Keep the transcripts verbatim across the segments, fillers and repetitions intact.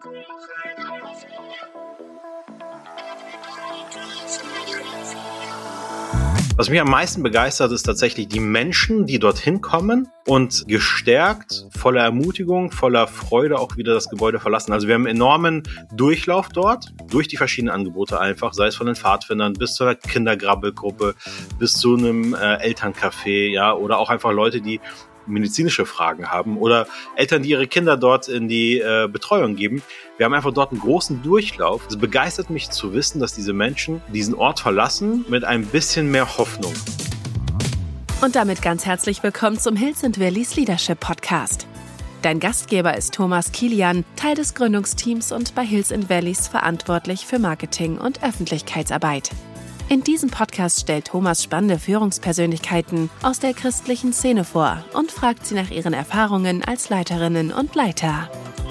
Was mich am meisten begeistert, ist tatsächlich die Menschen, die dorthin kommen und gestärkt, voller Ermutigung, voller Freude auch wieder das Gebäude verlassen. Also wir haben einen enormen Durchlauf dort, durch die verschiedenen Angebote einfach, sei es von den Pfadfindern bis zu einer Kindergrabbelgruppe, bis zu einem äh, Elterncafé, ja, oder auch einfach Leute, die medizinische Fragen haben oder Eltern, die ihre Kinder dort in die äh, Betreuung geben. Wir haben einfach dort einen großen Durchlauf. Es begeistert mich zu wissen, dass diese Menschen diesen Ort verlassen mit ein bisschen mehr Hoffnung. Und damit ganz herzlich willkommen zum Hills and Valleys Leadership Podcast. Dein Gastgeber ist Thomas Kilian, Teil des Gründungsteams und bei Hills and Valleys verantwortlich für Marketing und Öffentlichkeitsarbeit. In diesem Podcast stellt Thomas spannende Führungspersönlichkeiten aus der christlichen Szene vor und fragt sie nach ihren Erfahrungen als Leiterinnen und Leiter.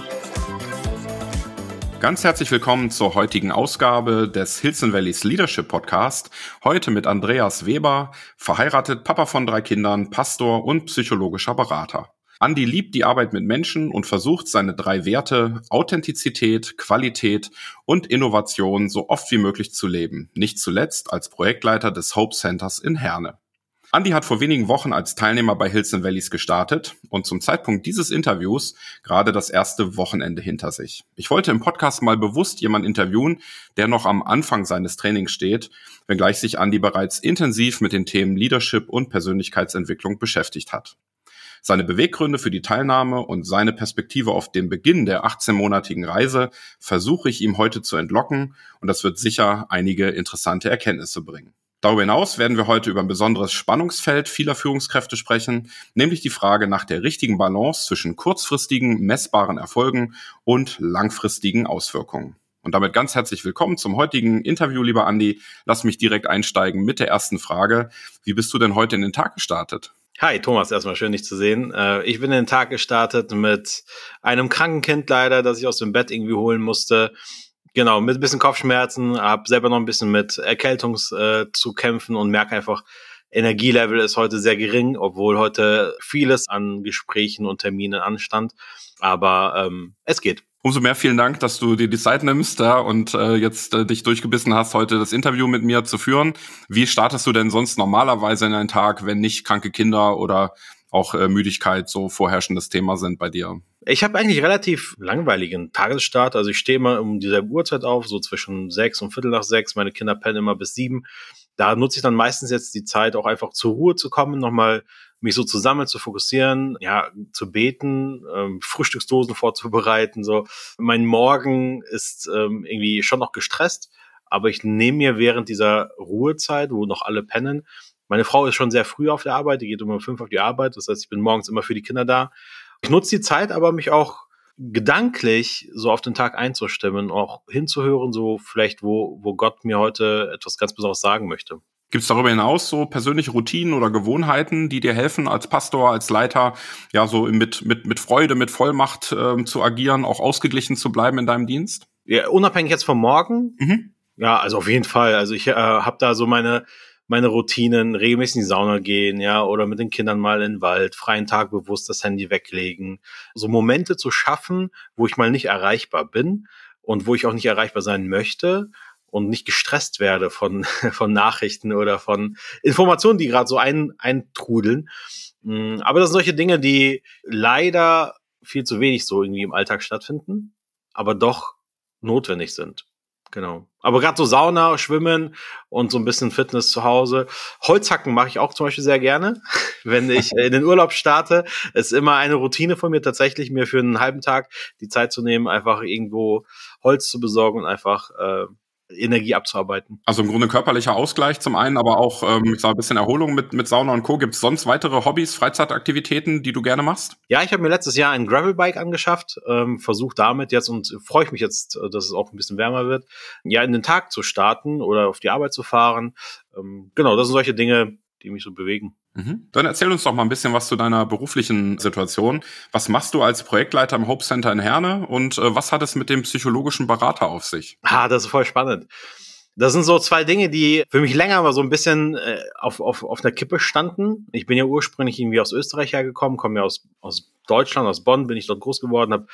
Ganz herzlich willkommen zur heutigen Ausgabe des Hills and Valleys Leadership Podcast. Heute mit Andreas Weber, verheiratet, Papa von drei Kindern, Pastor und psychologischer Berater. Andi liebt die Arbeit mit Menschen und versucht, seine drei Werte Authentizität, Qualität und Innovation so oft wie möglich zu leben. Nicht zuletzt als Projektleiter des Hope Centers in Herne. Andi hat vor wenigen Wochen als Teilnehmer bei Hills and Valleys gestartet und zum Zeitpunkt dieses Interviews gerade das erste Wochenende hinter sich. Ich wollte im Podcast mal bewusst jemanden interviewen, der noch am Anfang seines Trainings steht, wenngleich sich Andi bereits intensiv mit den Themen Leadership und Persönlichkeitsentwicklung beschäftigt hat. Seine Beweggründe für die Teilnahme und seine Perspektive auf den Beginn der achtzehnmonatigen Reise versuche ich ihm heute zu entlocken und das wird sicher einige interessante Erkenntnisse bringen. Darüber hinaus werden wir heute über ein besonderes Spannungsfeld vieler Führungskräfte sprechen, nämlich die Frage nach der richtigen Balance zwischen kurzfristigen, messbaren Erfolgen und langfristigen Auswirkungen. Und damit ganz herzlich willkommen zum heutigen Interview, lieber Andi. Lass mich direkt einsteigen mit der ersten Frage. Wie bist du denn heute in den Tag gestartet? Hi Thomas, erstmal schön dich zu sehen. Ich bin in den Tag gestartet mit einem kranken Kind leider, das ich aus dem Bett irgendwie holen musste. Genau, mit ein bisschen Kopfschmerzen, habe selber noch ein bisschen mit Erkältung äh, zu kämpfen und merke einfach, Energielevel ist heute sehr gering, obwohl heute vieles an Gesprächen und Terminen anstand. Aber ähm, es geht. Umso mehr vielen Dank, dass du dir die Zeit nimmst ja, und äh, jetzt äh, dich durchgebissen hast, heute das Interview mit mir zu führen. Wie startest du denn sonst normalerweise in einen Tag, wenn nicht kranke Kinder oder auch äh, Müdigkeit so vorherrschendes Thema sind bei dir? Ich habe eigentlich relativ langweiligen Tagesstart. Also ich stehe immer um dieselbe Uhrzeit auf, so zwischen sechs und Viertel nach sechs. Meine Kinder pennen immer bis sieben. Da nutze ich dann meistens jetzt die Zeit, auch einfach zur Ruhe zu kommen, nochmal mich so zu sammeln, zu fokussieren, ja, zu beten, ähm, Frühstücksdosen vorzubereiten. So, mein Morgen ist ähm, irgendwie schon noch gestresst, aber ich nehme mir während dieser Ruhezeit, wo noch alle pennen, meine Frau ist schon sehr früh auf der Arbeit, die geht um fünf auf die Arbeit, das heißt, ich bin morgens immer für die Kinder da. Ich nutze die Zeit, aber mich auch gedanklich so auf den Tag einzustimmen, auch hinzuhören, so vielleicht, wo, wo Gott mir heute etwas ganz Besonderes sagen möchte. Gibt es darüber hinaus so persönliche Routinen oder Gewohnheiten, die dir helfen, als Pastor, als Leiter, ja, so mit mit mit Freude, mit Vollmacht ähm, zu agieren, auch ausgeglichen zu bleiben in deinem Dienst? Ja, unabhängig jetzt vom Morgen. Mhm. Ja, also auf jeden Fall. Also ich äh, habe da so meine meine Routinen, regelmäßig in die Sauna gehen, ja, oder mit den Kindern mal in den Wald, freien Tag bewusst das Handy weglegen. So Momente zu schaffen, wo ich mal nicht erreichbar bin und wo ich auch nicht erreichbar sein möchte. Und nicht gestresst werde von von Nachrichten oder von Informationen, die gerade so ein, eintrudeln. Aber das sind solche Dinge, die leider viel zu wenig so irgendwie im Alltag stattfinden, aber doch notwendig sind. Genau. Aber gerade so Sauna, Schwimmen und so ein bisschen Fitness zu Hause. Holzhacken mache ich auch zum Beispiel sehr gerne, wenn ich in den Urlaub starte. Es ist immer eine Routine von mir tatsächlich, mir für einen halben Tag die Zeit zu nehmen, einfach irgendwo Holz zu besorgen und einfach äh, Energie abzuarbeiten. Also im Grunde körperlicher Ausgleich zum einen, aber auch ähm, ich sag, ein bisschen Erholung mit mit Sauna und Co. Gibt es sonst weitere Hobbys, Freizeitaktivitäten, die du gerne machst? Ja, ich habe mir letztes Jahr ein Gravelbike angeschafft, ähm, versuche damit jetzt und freue ich mich jetzt, dass es auch ein bisschen wärmer wird, ja, in den Tag zu starten oder auf die Arbeit zu fahren. Ähm, genau, das sind solche Dinge, die mich so bewegen. Mhm. Dann erzähl uns doch mal ein bisschen was zu deiner beruflichen Situation. Was machst du als Projektleiter im Hope Center in Herne und äh, was hat es mit dem psychologischen Berater auf sich? Ah, das ist voll spannend. Das sind so zwei Dinge, die für mich länger mal so ein bisschen äh, auf, auf, auf der Kippe standen. Ich bin ja ursprünglich irgendwie aus Österreich hergekommen, komme ja aus, aus Deutschland, aus Bonn, bin ich dort groß geworden, habe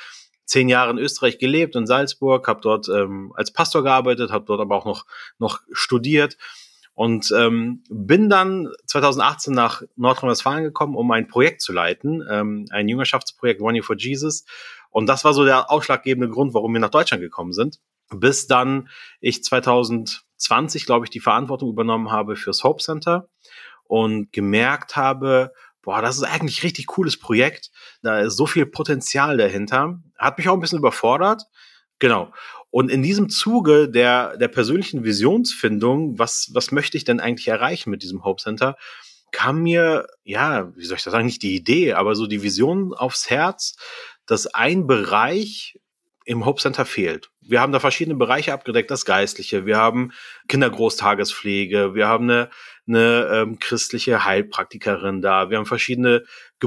zehn Jahre in Österreich gelebt, in Salzburg, habe dort ähm, als Pastor gearbeitet, habe dort aber auch noch, noch studiert und ähm, bin dann zwanzig achtzehn nach Nordrhein-Westfalen gekommen, um ein Projekt zu leiten, ähm, ein Jüngerschaftsprojekt One Year for Jesus. Und das war so der ausschlaggebende Grund, warum wir nach Deutschland gekommen sind. Bis dann ich zwanzig zwanzig, glaube ich, die Verantwortung übernommen habe fürs Hope Center und gemerkt habe, boah, das ist eigentlich ein richtig cooles Projekt. Da ist so viel Potenzial dahinter. Hat mich auch ein bisschen überfordert. Genau. Und in diesem Zuge der, der persönlichen Visionsfindung, was, was möchte ich denn eigentlich erreichen mit diesem Hope Center, kam mir, ja, wie soll ich das sagen, nicht die Idee, aber so die Vision aufs Herz, dass ein Bereich im Hope Center fehlt. Wir haben da verschiedene Bereiche abgedeckt, das Geistliche, wir haben Kindergroßtagespflege, wir haben eine, eine ähm, christliche Heilpraktikerin da, wir haben verschiedene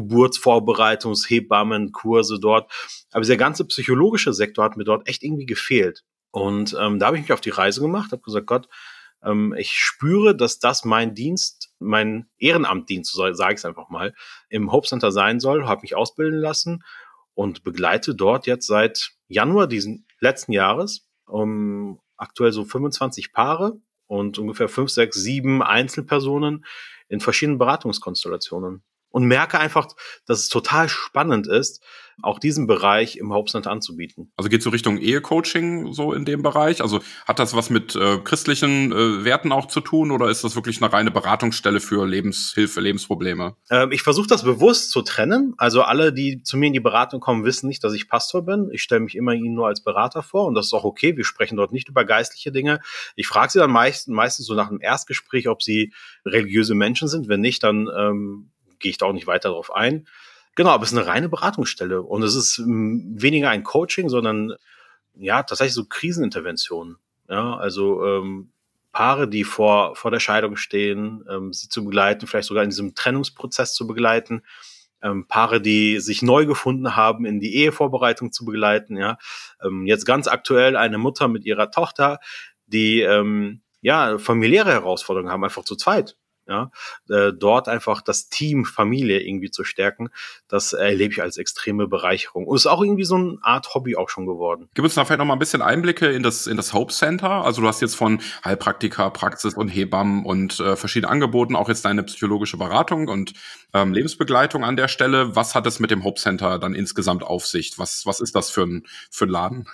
Geburtsvorbereitungshebammen, Kurse dort, aber dieser ganze psychologische Sektor hat mir dort echt irgendwie gefehlt. Und ähm, da habe ich mich auf die Reise gemacht, habe gesagt, Gott, ähm, ich spüre, dass das mein Dienst, mein Ehrenamtdienst, so sage ich es einfach mal, im Hope Center sein soll, habe mich ausbilden lassen und begleite dort jetzt seit Januar diesen letzten Jahres um aktuell so fünfundzwanzig Paare und ungefähr fünf, sechs, sieben Einzelpersonen in verschiedenen Beratungskonstellationen. Und merke einfach, dass es total spannend ist, auch diesen Bereich im Hope Center anzubieten. Also geht so Richtung Ehecoaching so in dem Bereich? Also hat das was mit äh, christlichen äh, Werten auch zu tun oder ist das wirklich eine reine Beratungsstelle für Lebenshilfe, Lebensprobleme? Ähm, ich versuche das bewusst zu trennen. Also alle, die zu mir in die Beratung kommen, wissen nicht, dass ich Pastor bin. Ich stelle mich immer ihnen nur als Berater vor und das ist auch okay. Wir sprechen dort nicht über geistliche Dinge. Ich frage sie dann meist, meistens so nach einem Erstgespräch, ob sie religiöse Menschen sind. Wenn nicht, dann ähm, gehe ich da auch nicht weiter drauf ein. Genau, aber es ist eine reine Beratungsstelle und es ist m, weniger ein Coaching, sondern ja tatsächlich so Kriseninterventionen. Ja, also ähm, Paare, die vor vor der Scheidung stehen, ähm, sie zu begleiten, vielleicht sogar in diesem Trennungsprozess zu begleiten. Ähm, Paare, die sich neu gefunden haben, in die Ehevorbereitung zu begleiten. Ja, ähm, jetzt ganz aktuell eine Mutter mit ihrer Tochter, die ähm, ja familiäre Herausforderungen haben, einfach zu zweit. Ja, äh, dort einfach das Team Familie irgendwie zu stärken, das erlebe ich als extreme Bereicherung. Und ist auch irgendwie so eine Art Hobby auch schon geworden. Gib uns da vielleicht noch mal ein bisschen Einblicke in das in das Hope Center. Also du hast jetzt von Heilpraktiker, Praxis und Hebammen und äh, verschiedene Angeboten, auch jetzt deine psychologische Beratung und ähm, Lebensbegleitung an der Stelle. Was hat es mit dem Hope Center dann insgesamt auf sich? Was was ist das für ein für ein Laden?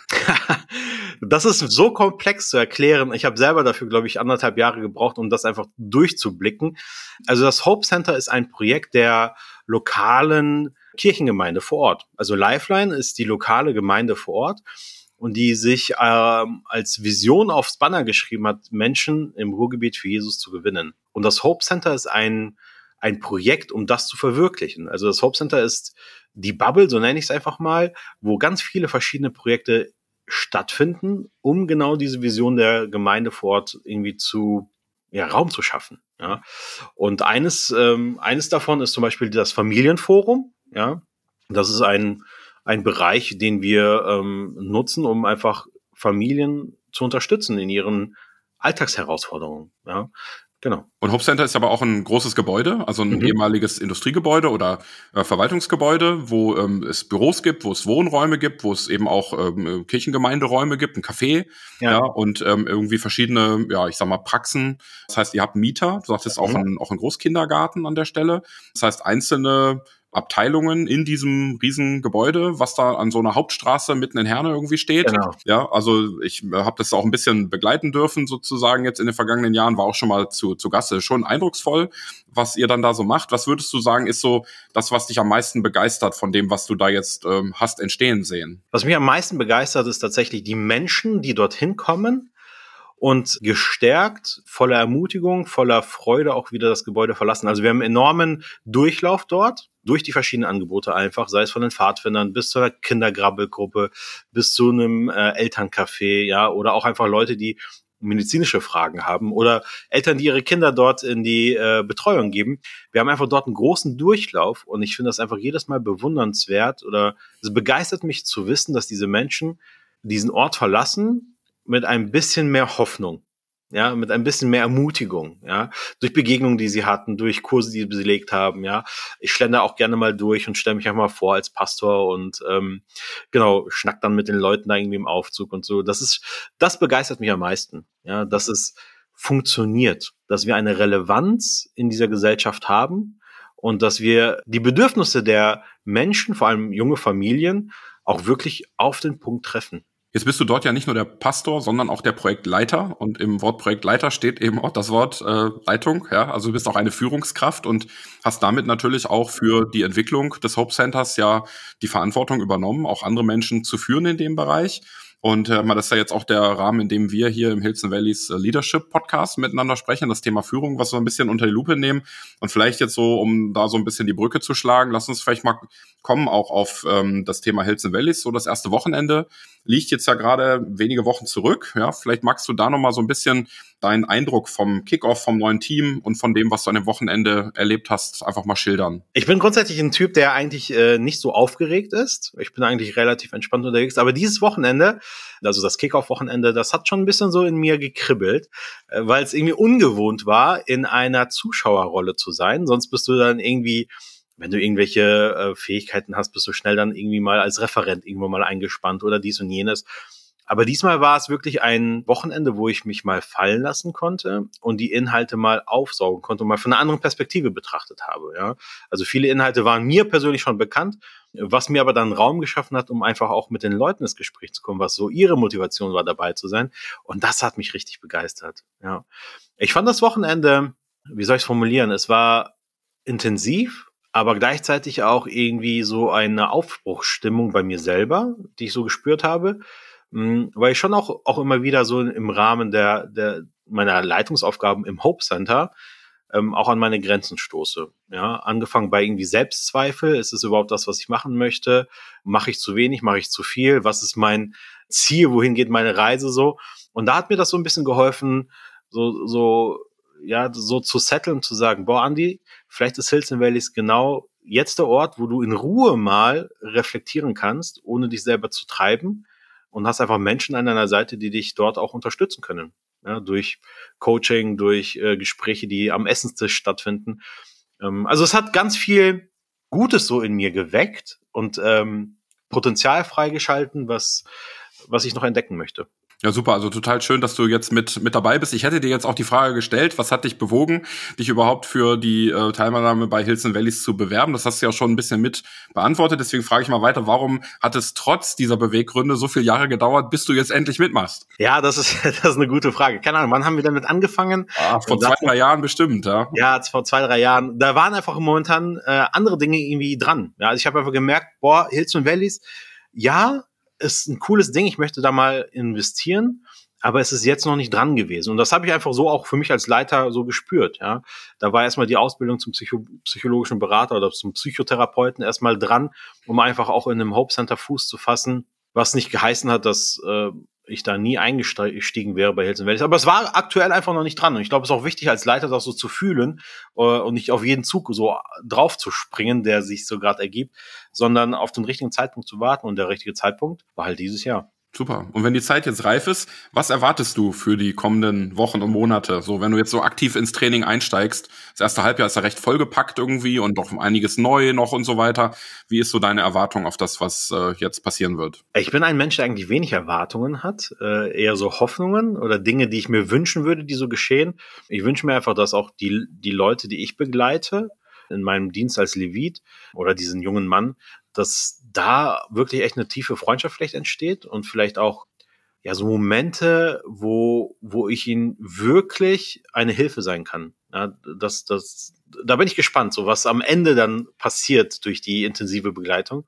Das ist so komplex zu erklären. Ich habe selber dafür, glaube ich, anderthalb Jahre gebraucht, um das einfach durchzublicken. Also das Hope Center ist ein Projekt der lokalen Kirchengemeinde vor Ort. Also Lifeline ist die lokale Gemeinde vor Ort und die sich ähm, als Vision aufs Banner geschrieben hat, Menschen im Ruhrgebiet für Jesus zu gewinnen. Und das Hope Center ist ein ein Projekt, um das zu verwirklichen. Also das Hope Center ist die Bubble, so nenne ich es einfach mal, wo ganz viele verschiedene Projekte stattfinden, um genau diese Vision der Gemeinde vor Ort irgendwie zu, ja, Raum zu schaffen. Ja. Und eines, ähm, eines davon ist zum Beispiel das Familienforum. Ja. Das ist ein, ein Bereich, den wir ähm, nutzen, um einfach Familien zu unterstützen in ihren Alltagsherausforderungen. Ja. Genau. Und Hope Center ist aber auch ein großes Gebäude, also ein mhm. ehemaliges Industriegebäude oder äh, Verwaltungsgebäude, wo ähm, es Büros gibt, wo es Wohnräume gibt, wo es eben auch ähm, Kirchengemeinderäume gibt, ein Café, ja, ja und ähm, irgendwie verschiedene, ja, ich sag mal Praxen. Das heißt, ihr habt Mieter, du sagtest mhm. auch ein auch ein Großkindergarten an der Stelle. Das heißt, einzelne Abteilungen in diesem riesen Gebäude, was da an so einer Hauptstraße mitten in Herne irgendwie steht. Genau. Ja, also ich äh, habe das auch ein bisschen begleiten dürfen sozusagen jetzt in den vergangenen Jahren, war auch schon mal zu zu Gast. Schon eindrucksvoll, was ihr dann da so macht. Was würdest du sagen, ist so das, was dich am meisten begeistert von dem, was du da jetzt ähm, hast entstehen sehen? Was mich am meisten begeistert, ist tatsächlich die Menschen, die dorthin kommen und gestärkt, voller Ermutigung, voller Freude auch wieder das Gebäude verlassen. Also wir haben einen enormen Durchlauf dort, durch die verschiedenen Angebote einfach, sei es von den Pfadfindern bis zu einer Kindergrabbelgruppe, bis zu einem äh, Elterncafé, ja, oder auch einfach Leute, die medizinische Fragen haben oder Eltern, die ihre Kinder dort in die äh, Betreuung geben. Wir haben einfach dort einen großen Durchlauf und ich finde das einfach jedes Mal bewundernswert oder es begeistert mich zu wissen, dass diese Menschen diesen Ort verlassen mit ein bisschen mehr Hoffnung. ja, mit ein bisschen mehr Ermutigung, ja, durch Begegnungen, die sie hatten, durch Kurse, die sie belegt haben, ja. Ich schlender auch gerne mal durch und stelle mich einfach mal vor als Pastor und ähm, genau, schnack dann mit den Leuten da irgendwie im Aufzug und so. Das ist, das begeistert mich am meisten, ja, dass es funktioniert, dass wir eine Relevanz in dieser Gesellschaft haben und dass wir die Bedürfnisse der Menschen, vor allem junge Familien, auch wirklich auf den Punkt treffen. Jetzt bist du dort ja nicht nur der Pastor, sondern auch der Projektleiter. Und im Wort Projektleiter steht eben auch das Wort äh, Leitung. Ja, also du bist auch eine Führungskraft und hast damit natürlich auch für die Entwicklung des Hope Centers ja die Verantwortung übernommen, auch andere Menschen zu führen in dem Bereich. Und äh, das ist ja jetzt auch der Rahmen, in dem wir hier im Hills and Valleys Leadership Podcast miteinander sprechen, das Thema Führung, was wir ein bisschen unter die Lupe nehmen. Und vielleicht jetzt so, um da so ein bisschen die Brücke zu schlagen, lass uns vielleicht mal kommen auch auf ähm, das Thema Hills and Valleys. So das erste Wochenende liegt jetzt ja gerade wenige Wochen zurück. Ja, vielleicht magst du da noch mal so ein bisschen deinen Eindruck vom Kickoff, vom neuen Team und von dem, was du an dem Wochenende erlebt hast, einfach mal schildern. Ich bin grundsätzlich ein Typ, der eigentlich äh, nicht so aufgeregt ist. Ich bin eigentlich relativ entspannt unterwegs. Aber dieses Wochenende, also das Kickoff-Wochenende, das hat schon ein bisschen so in mir gekribbelt, äh, weil es irgendwie ungewohnt war, in einer Zuschauerrolle zu sein. Sonst bist du dann irgendwie, wenn du irgendwelche äh, Fähigkeiten hast, bist du schnell dann irgendwie mal als Referent irgendwo mal eingespannt oder dies und jenes. Aber diesmal war es wirklich ein Wochenende, wo ich mich mal fallen lassen konnte und die Inhalte mal aufsaugen konnte und mal von einer anderen Perspektive betrachtet habe. Ja, also viele Inhalte waren mir persönlich schon bekannt, was mir aber dann Raum geschaffen hat, um einfach auch mit den Leuten ins Gespräch zu kommen, was so ihre Motivation war, dabei zu sein. Und das hat mich richtig begeistert. Ja, ich fand das Wochenende, wie soll ich es formulieren? Es war intensiv, aber gleichzeitig auch irgendwie so eine Aufbruchsstimmung bei mir selber, die ich so gespürt habe. Weil ich schon auch, auch immer wieder so im Rahmen der, der, meiner Leitungsaufgaben im Hope Center ähm, auch an meine Grenzen stoße. Ja, angefangen bei irgendwie Selbstzweifel. Ist es überhaupt das, was ich machen möchte? Mache ich zu wenig? Mache ich zu viel? Was ist mein Ziel? Wohin geht meine Reise so? Und da hat mir das so ein bisschen geholfen, so, so, ja, so zu setteln, zu sagen, boah, Andi, vielleicht ist Hills and Valleys genau jetzt der Ort, wo du in Ruhe mal reflektieren kannst, ohne dich selber zu treiben. Und hast einfach Menschen an deiner Seite, die dich dort auch unterstützen können. Ja, durch Coaching, durch äh, Gespräche, die am Essenstisch stattfinden. Ähm, also es hat ganz viel Gutes so in mir geweckt und ähm, Potenzial freigeschalten, was, was ich noch entdecken möchte. Ja, super. Also total schön, dass du jetzt mit mit dabei bist. Ich hätte dir jetzt auch die Frage gestellt, was hat dich bewogen, dich überhaupt für die äh, Teilnahme bei Hills and Valleys zu bewerben? Das hast du ja schon ein bisschen mit beantwortet. Deswegen frage ich mal weiter, warum hat es trotz dieser Beweggründe so viele Jahre gedauert, bis du jetzt endlich mitmachst? Ja, das ist das ist eine gute Frage. Keine Ahnung, wann haben wir damit angefangen? Ah, vor zwei, drei Jahren bestimmt, ja. Ja, vor zwei, drei Jahren. Da waren einfach momentan äh, andere Dinge irgendwie dran. Ja, also ich habe einfach gemerkt, boah, Hills and Valleys, ja, ist ein cooles Ding, ich möchte da mal investieren, aber es ist jetzt noch nicht dran gewesen. Und das habe ich einfach so auch für mich als Leiter so gespürt. Ja, da war erstmal die Ausbildung zum Psycho- psychologischen Berater oder zum Psychotherapeuten erstmal dran, um einfach auch in einem Hope Center Fuß zu fassen, was nicht geheißen hat, dass äh, ich da nie eingestiegen wäre bei Hills and Valleys. Aber es war aktuell einfach noch nicht dran. Und ich glaube, es ist auch wichtig, als Leiter das so zu fühlen äh, und nicht auf jeden Zug so drauf zu springen, der sich so gerade ergibt, sondern auf den richtigen Zeitpunkt zu warten. Und der richtige Zeitpunkt war halt dieses Jahr. Super. Und wenn die Zeit jetzt reif ist, was erwartest du für die kommenden Wochen und Monate? So, wenn du jetzt so aktiv ins Training einsteigst, das erste Halbjahr ist ja recht vollgepackt irgendwie und doch einiges neu noch und so weiter. Wie ist so deine Erwartung auf das, was äh, jetzt passieren wird? Ich bin ein Mensch, der eigentlich wenig Erwartungen hat, äh, eher so Hoffnungen oder Dinge, die ich mir wünschen würde, die so geschehen. Ich wünsche mir einfach, dass auch die, die Leute, die ich begleite, in meinem Dienst als Levit oder diesen jungen Mann, dass da wirklich echt eine tiefe Freundschaft vielleicht entsteht und vielleicht auch ja so Momente, wo wo ich ihnen wirklich eine Hilfe sein kann. Ja, das das da bin ich gespannt, so was am Ende dann passiert durch die intensive Begleitung.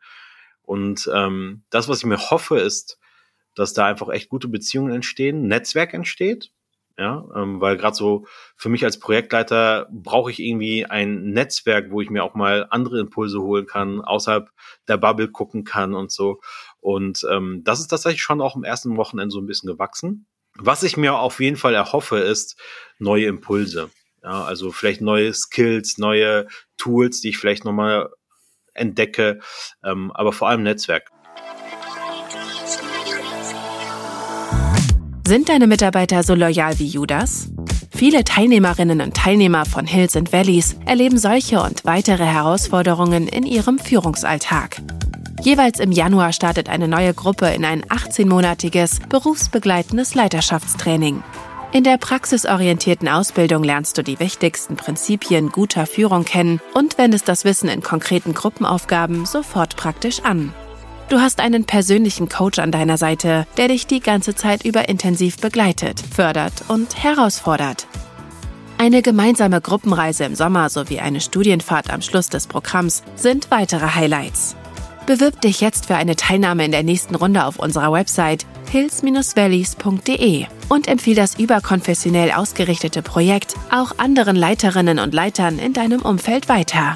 Und ähm, das, was ich mir hoffe, ist, dass da einfach echt gute Beziehungen entstehen, Netzwerk entsteht. Ja, ähm, weil gerade so für mich als Projektleiter brauche ich irgendwie ein Netzwerk, wo ich mir auch mal andere Impulse holen kann, außerhalb der Bubble gucken kann und so. Und ähm, das ist tatsächlich schon auch im ersten Wochenende so ein bisschen gewachsen. Was ich mir auf jeden Fall erhoffe, ist neue Impulse. Ja, also vielleicht neue Skills, neue Tools, die ich vielleicht nochmal entdecke, ähm, aber vor allem Netzwerk. Sind deine Mitarbeiter so loyal wie Judas? Viele Teilnehmerinnen und Teilnehmer von Hills and Valleys erleben solche und weitere Herausforderungen in ihrem Führungsalltag. Jeweils im Januar startet eine neue Gruppe in ein achtzehnmonatiges berufsbegleitendes Leiterschaftstraining. In der praxisorientierten Ausbildung lernst du die wichtigsten Prinzipien guter Führung kennen und wendest das Wissen in konkreten Gruppenaufgaben sofort praktisch an. Du hast einen persönlichen Coach an deiner Seite, der dich die ganze Zeit über intensiv begleitet, fördert und herausfordert. Eine gemeinsame Gruppenreise im Sommer sowie eine Studienfahrt am Schluss des Programms sind weitere Highlights. Bewirb dich jetzt für eine Teilnahme in der nächsten Runde auf unserer Website hills dash valleys punkt de und empfiehl das überkonfessionell ausgerichtete Projekt auch anderen Leiterinnen und Leitern in deinem Umfeld weiter.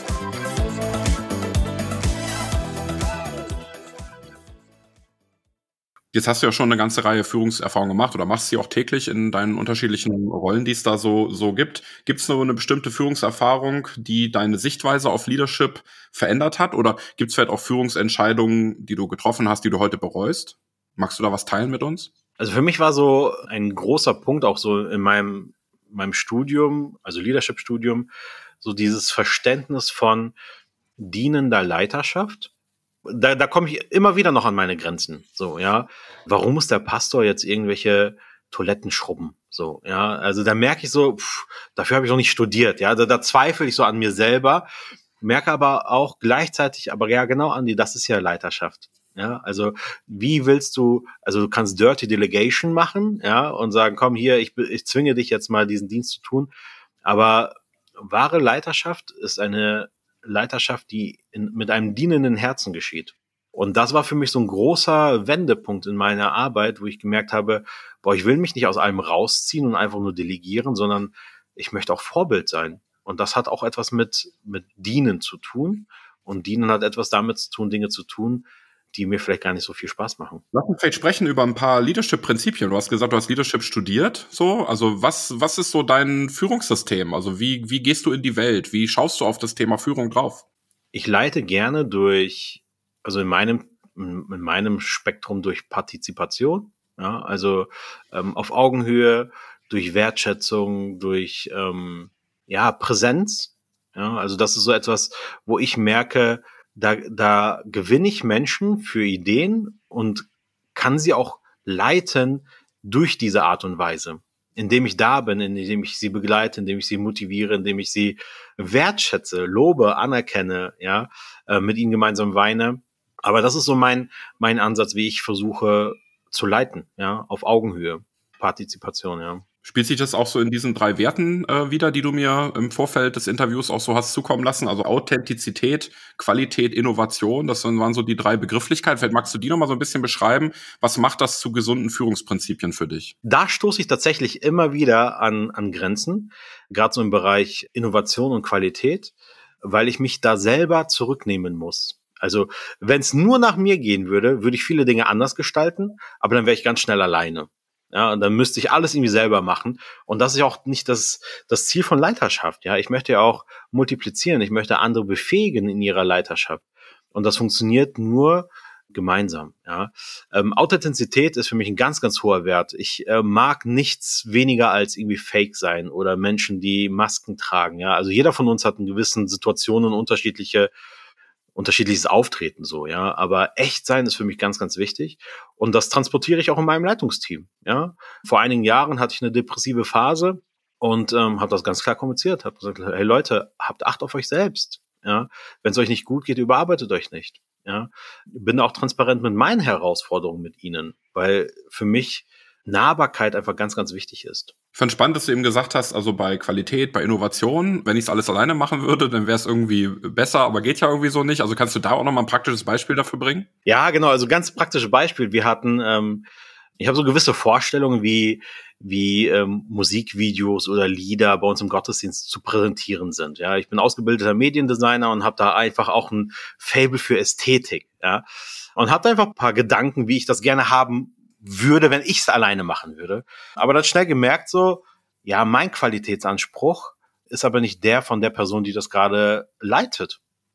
Jetzt hast du ja schon eine ganze Reihe Führungserfahrungen gemacht oder machst sie auch täglich in deinen unterschiedlichen Rollen, die es da so so gibt. Gibt es nur eine bestimmte Führungserfahrung, die deine Sichtweise auf Leadership verändert hat? Oder gibt es vielleicht auch Führungsentscheidungen, die du getroffen hast, die du heute bereust? Magst du da was teilen mit uns? Also für mich war so ein großer Punkt auch so in meinem, meinem Studium, also Leadership-Studium, so dieses Verständnis von dienender Leiterschaft. Da, da komme ich immer wieder noch an meine Grenzen. So, ja. Warum muss der Pastor jetzt irgendwelche Toiletten schrubben? So, ja. Also da merke ich so, pff, dafür habe ich noch nicht studiert. Ja, da, da zweifle ich so an mir selber, merke aber auch gleichzeitig, aber ja, genau, Andi, das ist ja Leiterschaft. Ja, also wie willst du, also du kannst Dirty Delegation machen, ja, und sagen, komm hier, ich, ich zwinge dich jetzt mal diesen Dienst zu tun. Aber wahre Leiterschaft ist eine Leiterschaft, die in, mit einem dienenden Herzen geschieht. Und das war für mich so ein großer Wendepunkt in meiner Arbeit, wo ich gemerkt habe, boah, ich will mich nicht aus allem rausziehen und einfach nur delegieren, sondern ich möchte auch Vorbild sein. Und das hat auch etwas mit, mit Dienen zu tun. Und Dienen hat etwas damit zu tun, Dinge zu tun, die mir vielleicht gar nicht so viel Spaß machen. Lass uns vielleicht sprechen über ein paar Leadership-Prinzipien. Du hast gesagt, du hast Leadership studiert, so. Also was, was ist so dein Führungssystem? Also wie, wie gehst du in die Welt? Wie schaust du auf das Thema Führung drauf? Ich leite gerne durch, also in meinem, in meinem Spektrum durch Partizipation, ja, also ähm, auf Augenhöhe, durch Wertschätzung, durch ähm, ja, Präsenz. Ja, also das ist so etwas, wo ich merke, Da, da gewinne ich Menschen für Ideen und kann sie auch leiten durch diese Art und Weise. Indem ich da bin, indem ich sie begleite, indem ich sie motiviere, indem ich sie wertschätze, lobe, anerkenne, ja, äh, mit ihnen gemeinsam weine. Aber das ist so mein, mein Ansatz, wie ich versuche zu leiten, ja, auf Augenhöhe. Partizipation, ja. Spielt sich das auch so in diesen drei Werten äh, wieder, die du mir im Vorfeld des Interviews auch so hast zukommen lassen? Also Authentizität, Qualität, Innovation, das waren so die drei Begrifflichkeiten. Vielleicht magst du die noch mal so ein bisschen beschreiben. Was macht das zu gesunden Führungsprinzipien für dich? Da stoße ich tatsächlich immer wieder an, an Grenzen, gerade so im Bereich Innovation und Qualität, weil ich mich da selber zurücknehmen muss. Also wenn es nur nach mir gehen würde, würde ich viele Dinge anders gestalten, aber dann wäre ich ganz schnell alleine. Ja, und dann müsste ich alles irgendwie selber machen. Und das ist ja auch nicht das, das Ziel von Leiterschaft. Ja, ich möchte ja auch multiplizieren. Ich möchte andere befähigen in ihrer Leiterschaft. Und das funktioniert nur gemeinsam. Ja, ähm, Authentizität ist für mich ein ganz, ganz hoher Wert. Ich äh, mag nichts weniger als irgendwie Fake sein oder Menschen, die Masken tragen. Ja, also jeder von uns hat in gewissen Situationen unterschiedliche unterschiedliches Auftreten so, ja, aber echt sein ist für mich ganz, ganz wichtig und das transportiere ich auch in meinem Leitungsteam, ja. Vor einigen Jahren hatte ich eine depressive Phase und ähm, habe das ganz klar kommuniziert, habe gesagt, hey Leute, habt Acht auf euch selbst, ja. Wenn es euch nicht gut geht, überarbeitet euch nicht, ja. Bin auch transparent mit meinen Herausforderungen mit ihnen, weil für mich Nahbarkeit einfach ganz, ganz wichtig ist. Ich fand spannend, dass du eben gesagt hast, also bei Qualität, bei Innovation, wenn ich es alles alleine machen würde, dann wäre es irgendwie besser, aber geht ja irgendwie so nicht. Also kannst du da auch nochmal ein praktisches Beispiel dafür bringen? Ja, genau, also ganz praktisches Beispiel. Wir hatten, ähm, ich habe so gewisse Vorstellungen, wie wie ähm, Musikvideos oder Lieder bei uns im Gottesdienst zu präsentieren sind. Ja, ich bin ausgebildeter Mediendesigner und habe da einfach auch ein Faible für Ästhetik. Ja, und habe da einfach ein paar Gedanken, wie ich das gerne haben würde, wenn ich es alleine machen würde. Aber dann schnell gemerkt so, ja, mein Qualitätsanspruch ist aber nicht der von der Person, die das gerade leitet.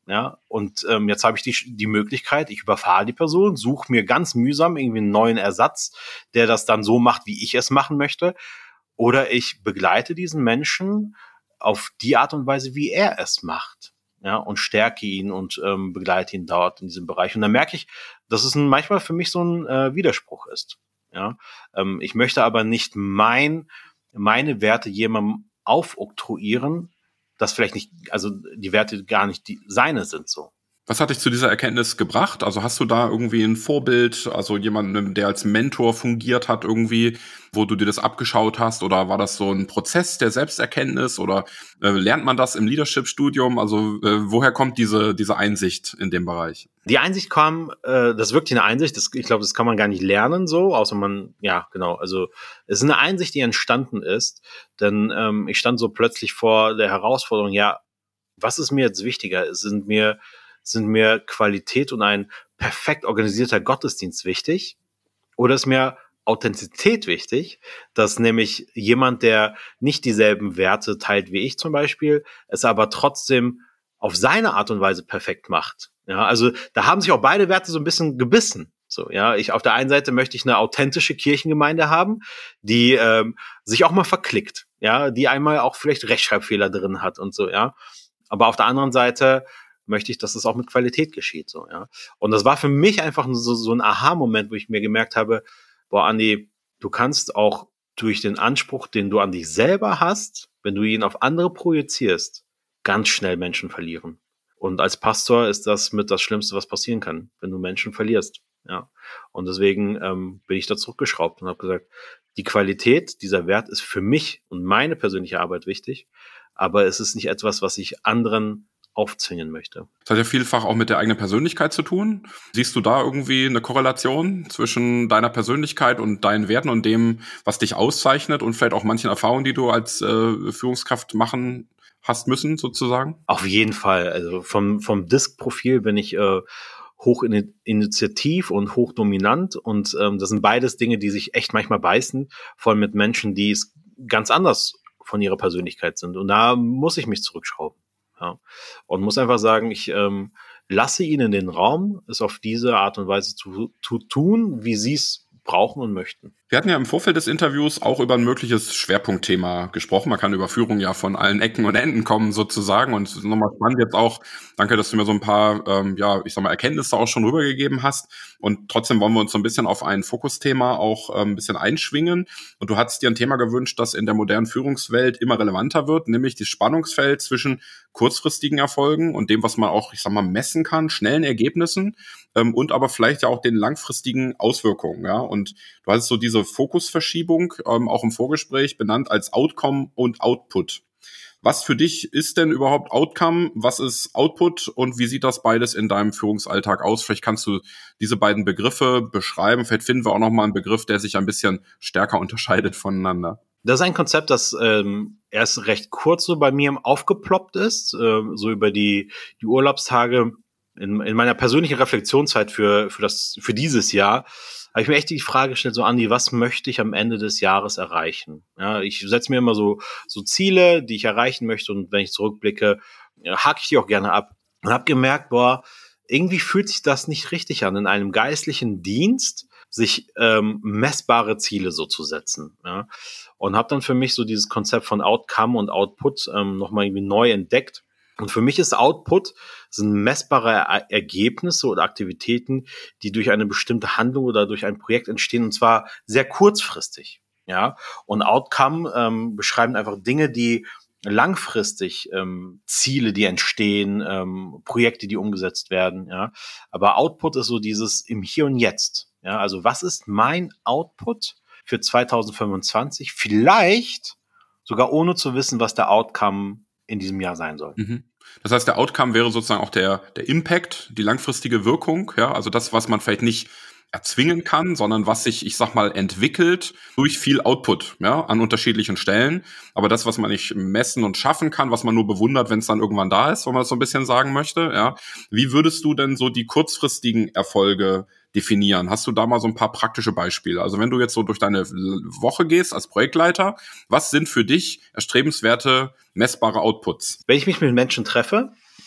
Ja, und ähm, jetzt habe ich die, die Möglichkeit, ich überfahre die Person, suche mir ganz mühsam irgendwie einen neuen Ersatz, der das dann so macht, wie ich es machen möchte. Oder ich begleite diesen Menschen auf die Art und Weise, wie er es macht. Ja, und stärke ihn und ähm, begleite ihn dort in diesem Bereich. Und dann merke ich, dass es ein, manchmal für mich so ein äh, Widerspruch ist. Ja, ähm, ich möchte aber nicht mein, meine Werte jemandem aufoktroyieren, dass vielleicht nicht, also die Werte gar nicht die seine sind so. Was hat dich zu dieser Erkenntnis gebracht? Also hast du da irgendwie ein Vorbild, also jemanden, der als Mentor fungiert hat irgendwie, wo du dir das abgeschaut hast? Oder war das so ein Prozess der Selbsterkenntnis? Oder äh, lernt man das im Leadership-Studium? Also äh, woher kommt diese diese Einsicht in dem Bereich? Die Einsicht kam, äh, das ist wirklich eine Einsicht, das, ich glaube, das kann man gar nicht lernen so, außer man, ja genau, also es ist eine Einsicht, die entstanden ist, denn ähm, ich stand so plötzlich vor der Herausforderung, ja, was ist mir jetzt wichtiger? Sind mir Sind mir Qualität und ein perfekt organisierter Gottesdienst wichtig? Oder ist mir Authentizität wichtig, dass nämlich jemand, der nicht dieselben Werte teilt wie ich zum Beispiel, es aber trotzdem auf seine Art und Weise perfekt macht? Ja, also da haben sich auch beide Werte so ein bisschen gebissen. So, ja, ich auf der einen Seite möchte ich eine authentische Kirchengemeinde haben, die ähm, sich auch mal verklickt, ja, die einmal auch vielleicht Rechtschreibfehler drin hat und so, ja. Aber auf der anderen Seite möchte ich, dass es auch mit Qualität geschieht, so, ja. Und das war für mich einfach so, so ein Aha-Moment, wo ich mir gemerkt habe, boah, Andi, du kannst auch durch den Anspruch, den du an dich selber hast, wenn du ihn auf andere projizierst, ganz schnell Menschen verlieren. Und als Pastor ist das mit das Schlimmste, was passieren kann, wenn du Menschen verlierst, ja. Und deswegen ähm, bin ich da zurückgeschraubt und habe gesagt, die Qualität, dieser Wert ist für mich und meine persönliche Arbeit wichtig, aber es ist nicht etwas, was ich anderen aufzwingen möchte. Das hat ja vielfach auch mit der eigenen Persönlichkeit zu tun. Siehst du da irgendwie eine Korrelation zwischen deiner Persönlichkeit und deinen Werten und dem, was dich auszeichnet und vielleicht auch manchen Erfahrungen, die du als äh, Führungskraft machen hast müssen, sozusagen? Auf jeden Fall. Also vom, vom Disk-Profil bin ich äh, hoch initiativ und hoch dominant und ähm, das sind beides Dinge, die sich echt manchmal beißen, vor allem mit Menschen, die es ganz anders von ihrer Persönlichkeit sind. Und da muss ich mich zurückschrauben. Ja. Und muss einfach sagen, ich ähm, lasse ihnen den Raum, es auf diese Art und Weise zu, zu tun, wie sie es brauchen und möchten. Wir hatten ja im Vorfeld des Interviews auch über ein mögliches Schwerpunktthema gesprochen. Man kann über Führung ja von allen Ecken und Enden kommen sozusagen. Und es ist nochmal spannend jetzt auch, danke, dass du mir so ein paar, ähm, ja, ich sag mal, Erkenntnisse auch schon rübergegeben hast. Und trotzdem wollen wir uns so ein bisschen auf ein Fokusthema auch ähm, ein bisschen einschwingen. Und du hattest dir ein Thema gewünscht, das in der modernen Führungswelt immer relevanter wird, nämlich das Spannungsfeld zwischen kurzfristigen Erfolgen und dem, was man auch, ich sag mal, messen kann, schnellen Ergebnissen ähm, und aber vielleicht ja auch den langfristigen Auswirkungen. Ja, und du hattest so diese Fokusverschiebung ähm, auch im Vorgespräch benannt als Outcome und Output. Was für dich ist denn überhaupt Outcome? Was ist Output? Und wie sieht das beides in deinem Führungsalltag aus? Vielleicht kannst du diese beiden Begriffe beschreiben. Vielleicht finden wir auch noch mal einen Begriff, der sich ein bisschen stärker unterscheidet voneinander. Das ist ein Konzept, das ähm, erst recht kurz so bei mir aufgeploppt ist, äh, so über die, die Urlaubstage in, in meiner persönlichen Reflexionszeit für, für, das, für dieses Jahr. Habe ich mir echt die Frage gestellt, so Andi, was möchte ich am Ende des Jahres erreichen? Ja, ich setze mir immer so so Ziele, die ich erreichen möchte und wenn ich zurückblicke, ja, hake ich die auch gerne ab. Und habe gemerkt, boah, irgendwie fühlt sich das nicht richtig an, in einem geistlichen Dienst sich ähm, messbare Ziele so zu setzen. Ja? Und habe dann für mich so dieses Konzept von Outcome und Output ähm, nochmal irgendwie neu entdeckt. Und für mich ist Output sind messbare Ergebnisse oder Aktivitäten, die durch eine bestimmte Handlung oder durch ein Projekt entstehen, und zwar sehr kurzfristig. Ja, und Outcome ähm, beschreiben einfach Dinge, die langfristig ähm, Ziele, die entstehen, ähm, Projekte, die umgesetzt werden. Ja, aber Output ist so dieses im Hier und Jetzt. Ja, also was ist mein Output für zwanzig fünfundzwanzig? Vielleicht sogar ohne zu wissen, was der Outcome in diesem Jahr sein soll. Mhm. Das heißt, der Outcome wäre sozusagen auch der, der Impact, die langfristige Wirkung, ja, also das, was man vielleicht nicht erzwingen kann, sondern was sich, ich sag mal, entwickelt durch viel Output, ja, an unterschiedlichen Stellen. Aber das, was man nicht messen und schaffen kann, was man nur bewundert, wenn es dann irgendwann da ist, wenn man das so ein bisschen sagen möchte, ja. Wie würdest du denn so die kurzfristigen Erfolge definieren? Hast du da mal so ein paar praktische Beispiele? Also wenn du jetzt so durch deine Woche gehst als Projektleiter, was sind für dich erstrebenswerte, messbare Outputs? Wenn ich mich mit Menschen treffe,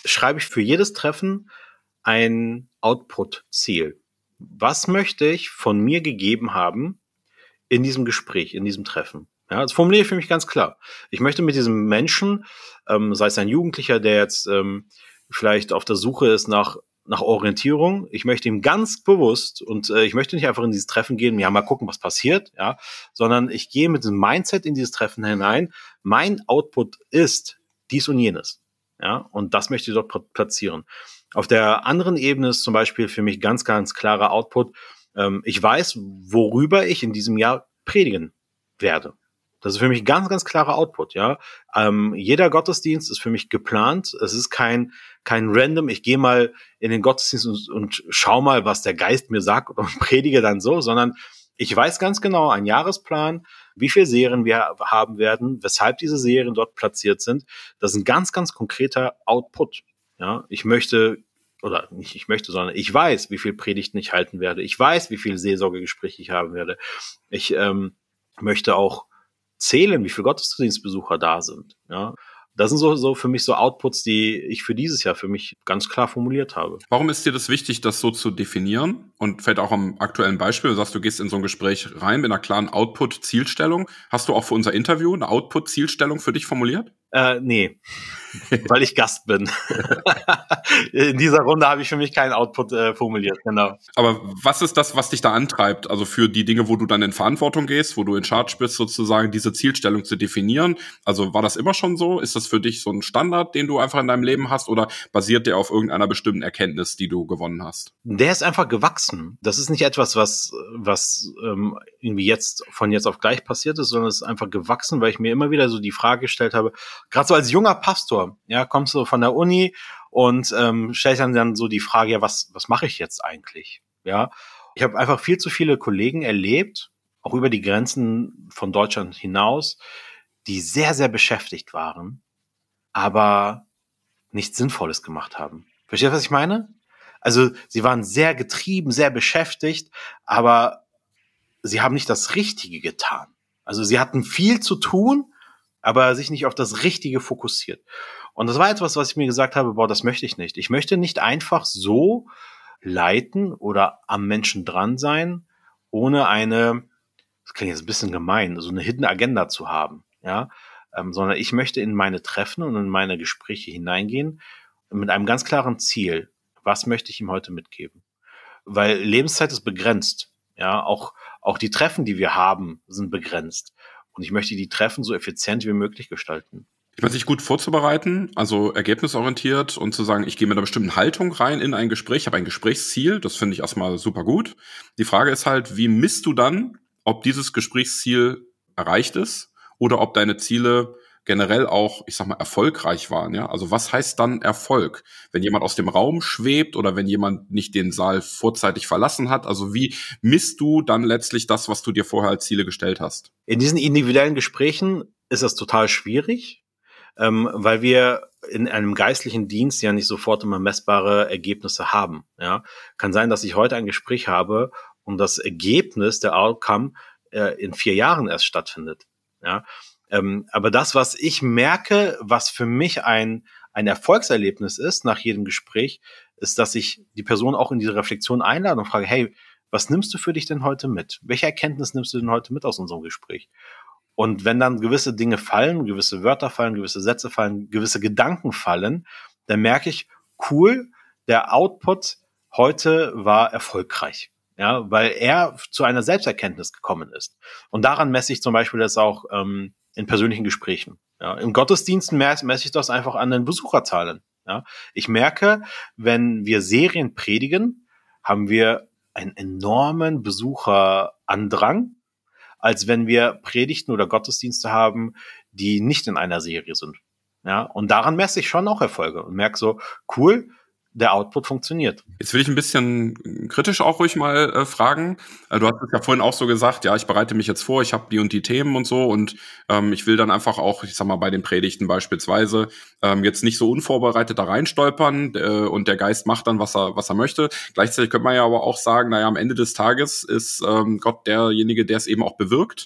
schreibe ich für jedes Treffen ein Output-Ziel. Was möchte ich von mir gegeben haben in diesem Gespräch, in diesem Treffen? Ja, das formuliere ich für mich ganz klar. Ich möchte mit diesem Menschen, ähm, sei es ein Jugendlicher, der jetzt ähm, vielleicht auf der Suche ist nach nach Orientierung, ich möchte ihm ganz bewusst, und äh, ich möchte nicht einfach in dieses Treffen gehen, ja, mal gucken, was passiert, ja, sondern ich gehe mit diesem Mindset in dieses Treffen hinein. Mein Output ist dies und jenes, ja, und das möchte ich dort platzieren. Auf der anderen Ebene ist zum Beispiel für mich ganz, ganz klarer Output. Ähm, ich weiß, worüber ich in diesem Jahr predigen werde. Das ist für mich ganz, ganz klarer Output, ja. Ähm, jeder Gottesdienst ist für mich geplant. Es ist kein kein Random, ich gehe mal in den Gottesdienst und, und schau mal, was der Geist mir sagt und predige dann so, sondern ich weiß ganz genau, ein Jahresplan, wie viele Serien wir haben werden, weshalb diese Serien dort platziert sind. Das ist ein ganz, ganz konkreter Output, ja. Ich möchte, oder nicht ich möchte, sondern ich weiß, wie viel Predigten ich halten werde. Ich weiß, wie viele Seelsorgegespräche ich haben werde. Ich ähm, möchte auch zählen, wie viele Gottesdienstbesucher da sind, ja. Das sind so, so für mich so Outputs, die ich für dieses Jahr für mich ganz klar formuliert habe. Warum ist dir das wichtig, das so zu definieren? Und vielleicht auch am aktuellen Beispiel, du sagst, du gehst in so ein Gespräch rein mit einer klaren Output-Zielstellung. Hast du auch für unser Interview eine Output-Zielstellung für dich formuliert? Äh, nee, weil ich Gast bin. In dieser Runde habe ich für mich keinen Output äh, formuliert, genau. Aber was ist das, was dich da antreibt? Also für die Dinge, wo du dann in Verantwortung gehst, wo du in Charge bist, sozusagen diese Zielstellung zu definieren. Also war das immer schon so? Ist das für dich so ein Standard, den du einfach in deinem Leben hast, oder basiert der auf irgendeiner bestimmten Erkenntnis, die du gewonnen hast? Der ist einfach gewachsen. Das ist nicht etwas, was was ähm, irgendwie jetzt von jetzt auf gleich passiert ist, sondern es ist einfach gewachsen, weil ich mir immer wieder so die Frage gestellt habe, gerade so als junger Pastor, ja, kommst du von der Uni und ähm, stellst dann dann so die Frage, ja, was was mache ich jetzt eigentlich? Ja, ich habe einfach viel zu viele Kollegen erlebt, auch über die Grenzen von Deutschland hinaus, die sehr, sehr beschäftigt waren, aber nichts Sinnvolles gemacht haben. Verstehst du, was ich meine? Also sie waren sehr getrieben, sehr beschäftigt, aber sie haben nicht das Richtige getan. Also sie hatten viel zu tun, aber sich nicht auf das Richtige fokussiert. Und das war etwas, was ich mir gesagt habe, boah, das möchte ich nicht. Ich möchte nicht einfach so leiten oder am Menschen dran sein, ohne eine, das klingt jetzt ein bisschen gemein, so eine Hidden Agenda zu haben, ja, ähm, sondern ich möchte in meine Treffen und in meine Gespräche hineingehen mit einem ganz klaren Ziel. Was möchte ich ihm heute mitgeben? Weil Lebenszeit ist begrenzt, ja, auch, auch die Treffen, die wir haben, sind begrenzt. Und ich möchte die Treffen so effizient wie möglich gestalten. Ich meine, sich gut vorzubereiten, also ergebnisorientiert und zu sagen, ich gehe mit einer bestimmten Haltung rein in ein Gespräch, ich habe ein Gesprächsziel, das finde ich erstmal super gut. Die Frage ist halt, wie misst du dann, ob dieses Gesprächsziel erreicht ist oder ob deine Ziele generell auch, ich sag mal, erfolgreich waren, ja? Also was heißt dann Erfolg? Wenn jemand aus dem Raum schwebt oder wenn jemand nicht den Saal vorzeitig verlassen hat, also wie misst du dann letztlich das, was du dir vorher als Ziele gestellt hast? In diesen individuellen Gesprächen ist das total schwierig, ähm, weil wir in einem geistlichen Dienst ja nicht sofort immer messbare Ergebnisse haben, ja? Kann sein, dass ich heute ein Gespräch habe und das Ergebnis, der Outcome, äh, in vier Jahren erst stattfindet, ja? Ähm, aber das, was ich merke, was für mich ein, ein Erfolgserlebnis ist nach jedem Gespräch, ist, dass ich die Person auch in diese Reflexion einlade und frage, hey, was nimmst du für dich denn heute mit? Welche Erkenntnis nimmst du denn heute mit aus unserem Gespräch? Und wenn dann gewisse Dinge fallen, gewisse Wörter fallen, gewisse Sätze fallen, gewisse Gedanken fallen, dann merke ich, cool, der Output heute war erfolgreich. Ja, weil er zu einer Selbsterkenntnis gekommen ist. Und daran messe ich zum Beispiel das auch ähm, in persönlichen Gesprächen. Ja, im Gottesdiensten messe ich das einfach an den Besucherzahlen. Ja, ich merke, wenn wir Serien predigen, haben wir einen enormen Besucherandrang, als wenn wir Predigten oder Gottesdienste haben, die nicht in einer Serie sind. Ja, und daran messe ich schon auch Erfolge und merke so, cool, der Output funktioniert. Jetzt will ich ein bisschen kritisch auch ruhig mal äh, fragen. Äh, du hast es ja vorhin auch so gesagt, ja, ich bereite mich jetzt vor, ich habe die und die Themen und so und ähm, ich will dann einfach auch, ich sag mal, bei den Predigten beispielsweise ähm, jetzt nicht so unvorbereitet da reinstolpern äh, und der Geist macht dann, was er was er möchte. Gleichzeitig könnte man ja aber auch sagen, naja, am Ende des Tages ist ähm, Gott derjenige, der es eben auch bewirkt.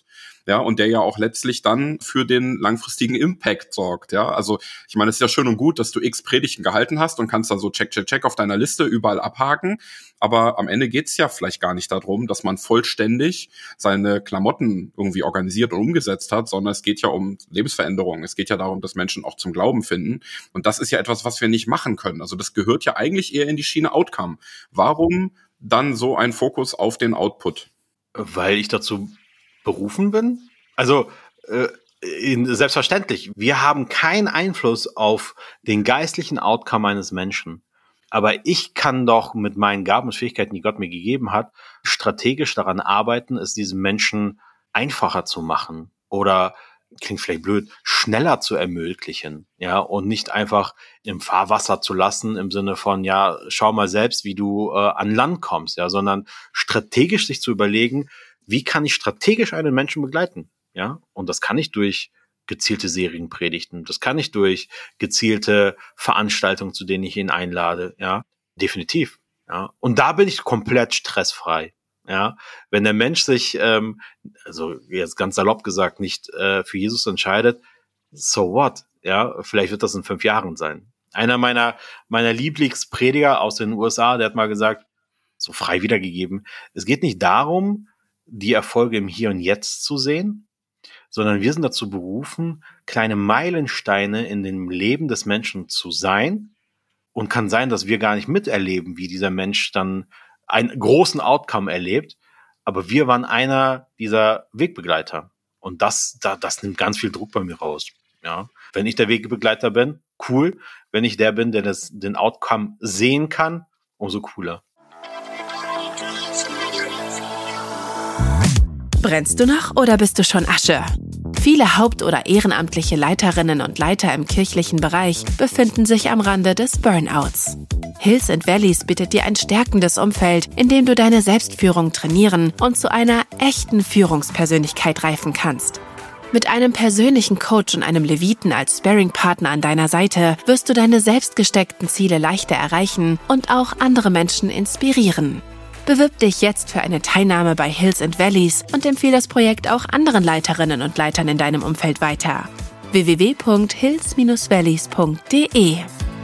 ja, und der ja auch letztlich dann für den langfristigen Impact sorgt, ja. Also ich meine, es ist ja schön und gut, dass du x Predigten gehalten hast und kannst dann so check, check, check auf deiner Liste überall abhaken, aber am Ende geht's ja vielleicht gar nicht darum, dass man vollständig seine Klamotten irgendwie organisiert und umgesetzt hat, sondern es geht ja um Lebensveränderung. Es geht ja darum, dass Menschen auch zum Glauben finden. Und das ist ja etwas, was wir nicht machen können. Also das gehört ja eigentlich eher in die Schiene Outcome. Warum dann so ein Fokus auf den Output? Weil ich dazu berufen bin. Also äh, in, selbstverständlich, wir haben keinen Einfluss auf den geistlichen Outcome eines Menschen. Aber ich kann doch mit meinen Gaben und Fähigkeiten, die Gott mir gegeben hat, strategisch daran arbeiten, es diesem Menschen einfacher zu machen oder, klingt vielleicht blöd, schneller zu ermöglichen, ja, und nicht einfach im Fahrwasser zu lassen im Sinne von, ja, schau mal selbst, wie du äh, an Land kommst, ja, sondern strategisch sich zu überlegen, wie kann ich strategisch einen Menschen begleiten, ja, und das kann ich durch gezielte Serienpredigten, das kann ich durch gezielte Veranstaltungen, zu denen ich ihn einlade, ja, definitiv, ja, und da bin ich komplett stressfrei. Ja, wenn der Mensch sich, ähm, also jetzt ganz salopp gesagt, nicht äh, für Jesus entscheidet, so what? Ja, vielleicht wird das in fünf Jahren sein. Einer meiner meiner Lieblingsprediger aus den U S A, der hat mal gesagt, so frei wiedergegeben, es geht nicht darum, die Erfolge im Hier und Jetzt zu sehen, sondern wir sind dazu berufen, kleine Meilensteine in dem Leben des Menschen zu sein, und kann sein, dass wir gar nicht miterleben, wie dieser Mensch dann einen großen Outcome erlebt, aber wir waren einer dieser Wegbegleiter. Und das, da, das nimmt ganz viel Druck bei mir raus. Ja, wenn ich der Wegbegleiter bin, cool. Wenn ich der bin, der das, den Outcome sehen kann, umso cooler. Brennst du noch oder bist du schon Asche? Viele haupt- oder ehrenamtliche Leiterinnen und Leiter im kirchlichen Bereich befinden sich am Rande des Burnouts. Hills and Valleys bietet dir ein stärkendes Umfeld, in dem du deine Selbstführung trainieren und zu einer echten Führungspersönlichkeit reifen kannst. Mit einem persönlichen Coach und einem Leviten als Sparring-Partner an deiner Seite wirst du deine selbstgesteckten Ziele leichter erreichen und auch andere Menschen inspirieren. Bewirb dich jetzt für eine Teilnahme bei Hills and Valleys und empfehle das Projekt auch anderen Leiterinnen und Leitern in deinem Umfeld weiter. w w w punkt hills dash valleys punkt d e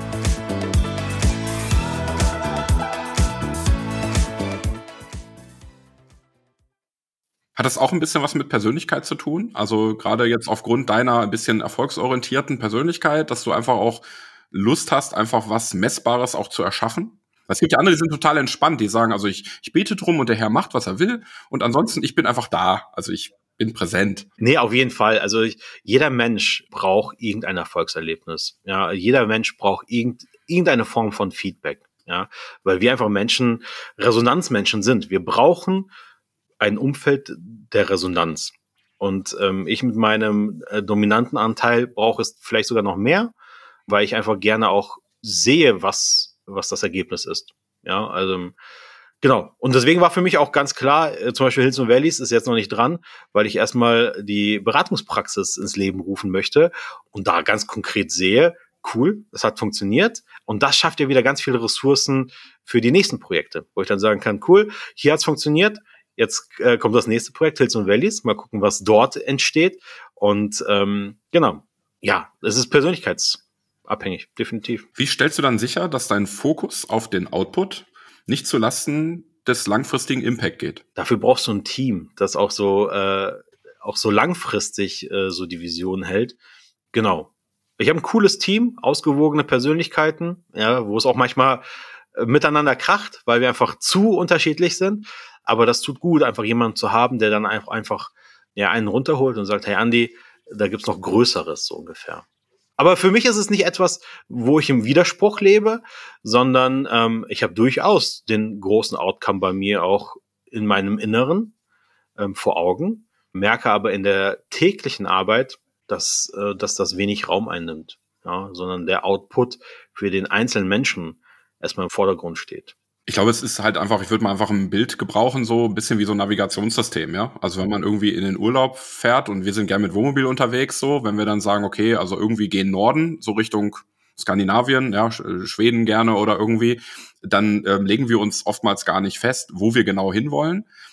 Hat das auch ein bisschen was mit Persönlichkeit zu tun? Also gerade jetzt aufgrund deiner ein bisschen erfolgsorientierten Persönlichkeit, dass du einfach auch Lust hast, einfach was Messbares auch zu erschaffen? Es gibt ja andere, die sind total entspannt, die sagen, also ich, ich bete drum und der Herr macht, was er will, und ansonsten, ich bin einfach da, also ich bin präsent. Nee, auf jeden Fall. Also ich, jeder Mensch braucht irgendein Erfolgserlebnis. Ja, jeder Mensch braucht irgend, irgendeine Form von Feedback. Ja, weil wir einfach Menschen, Resonanzmenschen sind. Wir brauchen ein Umfeld der Resonanz. Und ähm, ich mit meinem äh, dominanten Anteil brauche es vielleicht sogar noch mehr, weil ich einfach gerne auch sehe, was was das Ergebnis ist. Ja, also genau. Und deswegen war für mich auch ganz klar, äh, zum Beispiel Hills and Valleys ist jetzt noch nicht dran, weil ich erstmal die Beratungspraxis ins Leben rufen möchte und da ganz konkret sehe, cool, das hat funktioniert, und das schafft ja wieder ganz viele Ressourcen für die nächsten Projekte, wo ich dann sagen kann, cool, hier hat's funktioniert, jetzt äh, kommt das nächste Projekt, Hills and Valleys, mal gucken, was dort entsteht, und ähm, genau, ja, es ist persönlichkeits abhängig, definitiv. Wie stellst du dann sicher, dass dein Fokus auf den Output nicht zu Lasten des langfristigen Impact geht? Dafür brauchst du ein Team, das auch so äh, auch so langfristig äh, so die Vision hält. Genau. Ich habe ein cooles Team, ausgewogene Persönlichkeiten, ja, wo es auch manchmal äh, miteinander kracht, weil wir einfach zu unterschiedlich sind. Aber das tut gut, einfach jemanden zu haben, der dann einfach, einfach ja, einen runterholt und sagt, hey Andi, da gibt's noch Größeres, so ungefähr. Aber für mich ist es nicht etwas, wo ich im Widerspruch lebe, sondern ähm, ich habe durchaus den großen Outcome bei mir auch in meinem Inneren ähm, vor Augen, merke aber in der täglichen Arbeit, dass, äh, dass das wenig Raum einnimmt, ja, sondern der Output für den einzelnen Menschen erstmal im Vordergrund steht. Ich glaube, es ist halt einfach, ich würde mal einfach ein Bild gebrauchen, so ein bisschen wie so ein Navigationssystem, ja. Also wenn man irgendwie in den Urlaub fährt und wir sind gerne mit Wohnmobil unterwegs, so, wenn wir dann sagen, okay, also irgendwie gehen Norden, so Richtung Skandinavien, ja, Schweden gerne oder irgendwie, dann ähm, legen wir uns oftmals gar nicht fest, wo wir genau hinwollen,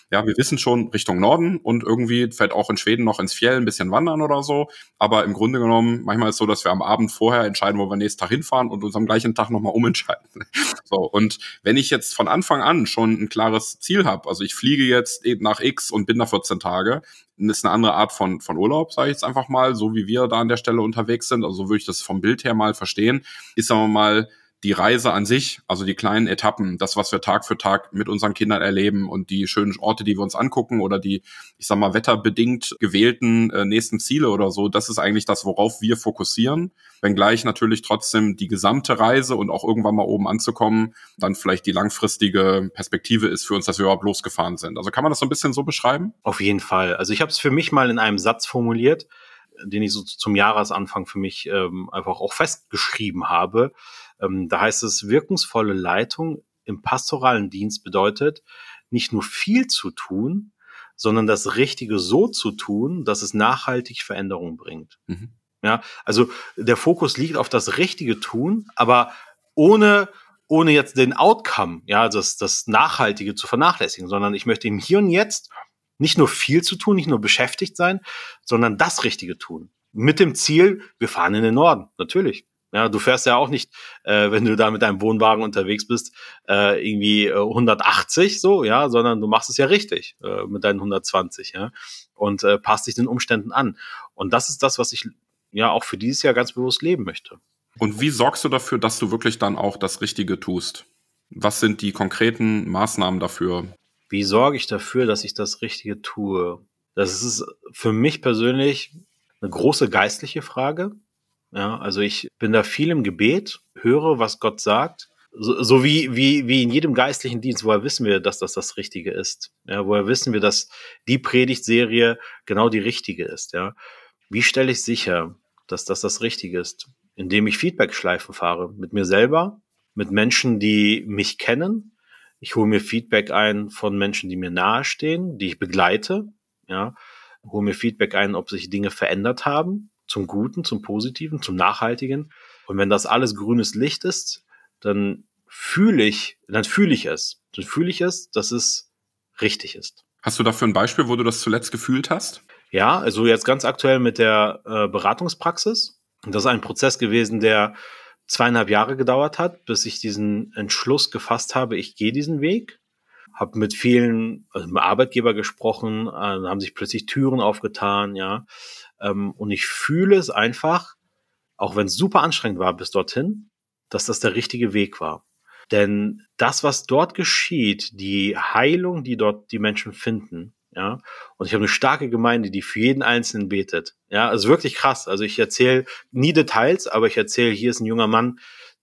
Ja, wir wissen schon Richtung Norden und irgendwie fällt auch in Schweden noch ins Fjell ein bisschen wandern oder so. Aber im Grunde genommen, manchmal ist es so, dass wir am Abend vorher entscheiden, wo wir nächsten Tag hinfahren und uns am gleichen Tag nochmal umentscheiden. So, und wenn ich jetzt von Anfang an schon ein klares Ziel habe, also ich fliege jetzt nach X und bin da vierzehn Tage, dann ist eine andere Art von, von Urlaub, sage ich jetzt einfach mal, so wie wir da an der Stelle unterwegs sind, also so würde ich das vom Bild her mal verstehen, ist, sagen wir mal, die Reise an sich, also die kleinen Etappen, das, was wir Tag für Tag mit unseren Kindern erleben und die schönen Orte, die wir uns angucken oder die, ich sag mal, wetterbedingt gewählten äh, nächsten Ziele oder so, das ist eigentlich das, worauf wir fokussieren. Wenngleich natürlich trotzdem die gesamte Reise und auch irgendwann mal oben anzukommen, dann vielleicht die langfristige Perspektive ist für uns, dass wir überhaupt losgefahren sind. Also kann man das so ein bisschen so beschreiben? Auf jeden Fall. Also ich habe es für mich mal in einem Satz formuliert, den ich so zum Jahresanfang für mich ähm, einfach auch festgeschrieben habe. Ähm, da heißt es, wirkungsvolle Leitung im pastoralen Dienst bedeutet, nicht nur viel zu tun, sondern das Richtige so zu tun, dass es nachhaltig Veränderungen bringt. Mhm. Ja, also der Fokus liegt auf das richtige Tun, aber ohne ohne jetzt den Outcome, ja, das das Nachhaltige zu vernachlässigen, sondern ich möchte im Hier und Jetzt nicht nur viel zu tun, nicht nur beschäftigt sein, sondern das Richtige tun. Mit dem Ziel, wir fahren in den Norden, natürlich. Ja, du fährst ja auch nicht, äh, wenn du da mit deinem Wohnwagen unterwegs bist, äh, irgendwie äh, hundertachtzig so, ja, sondern du machst es ja richtig äh, mit deinen hundertzwanzig, ja, und äh, passt dich den Umständen an. Und das ist das, was ich ja auch für dieses Jahr ganz bewusst leben möchte. Und wie sorgst du dafür, dass du wirklich dann auch das Richtige tust? Was sind die konkreten Maßnahmen dafür? Wie sorge ich dafür, dass ich das Richtige tue? Das ist für mich persönlich eine große geistliche Frage. Ja, also ich bin da viel im Gebet, höre, was Gott sagt, so, so wie wie wie in jedem geistlichen Dienst. Woher wissen wir, dass das das Richtige ist? Ja, woher wissen wir, dass die Predigtserie genau die richtige ist? Ja, wie stelle ich sicher, dass das das Richtige ist? Indem ich Feedback-Schleifen fahre mit mir selber, mit Menschen, die mich kennen. Ich hole mir Feedback ein von Menschen, die mir nahestehen, die ich begleite. Ja, hole mir Feedback ein, ob sich Dinge verändert haben. Zum Guten, zum Positiven, zum Nachhaltigen. Und wenn das alles grünes Licht ist, dann fühle ich, dann fühle ich es. Dann fühle ich es, dass es richtig ist. Hast du dafür ein Beispiel, wo du das zuletzt gefühlt hast? Ja, also jetzt ganz aktuell mit der äh, Beratungspraxis. Das ist ein Prozess gewesen, der zweieinhalb Jahre gedauert hat, bis ich diesen Entschluss gefasst habe, ich gehe diesen Weg. Habe mit vielen, also mit Arbeitgeber gesprochen, äh, haben sich plötzlich Türen aufgetan, ja. Ähm, und ich fühle es einfach, auch wenn es super anstrengend war bis dorthin, dass das der richtige Weg war. Denn das, was dort geschieht, die Heilung, die dort die Menschen finden, ja, und ich habe eine starke Gemeinde, die für jeden Einzelnen betet, ja, also wirklich krass. Also ich erzähle nie Details, aber ich erzähle, hier ist ein junger Mann,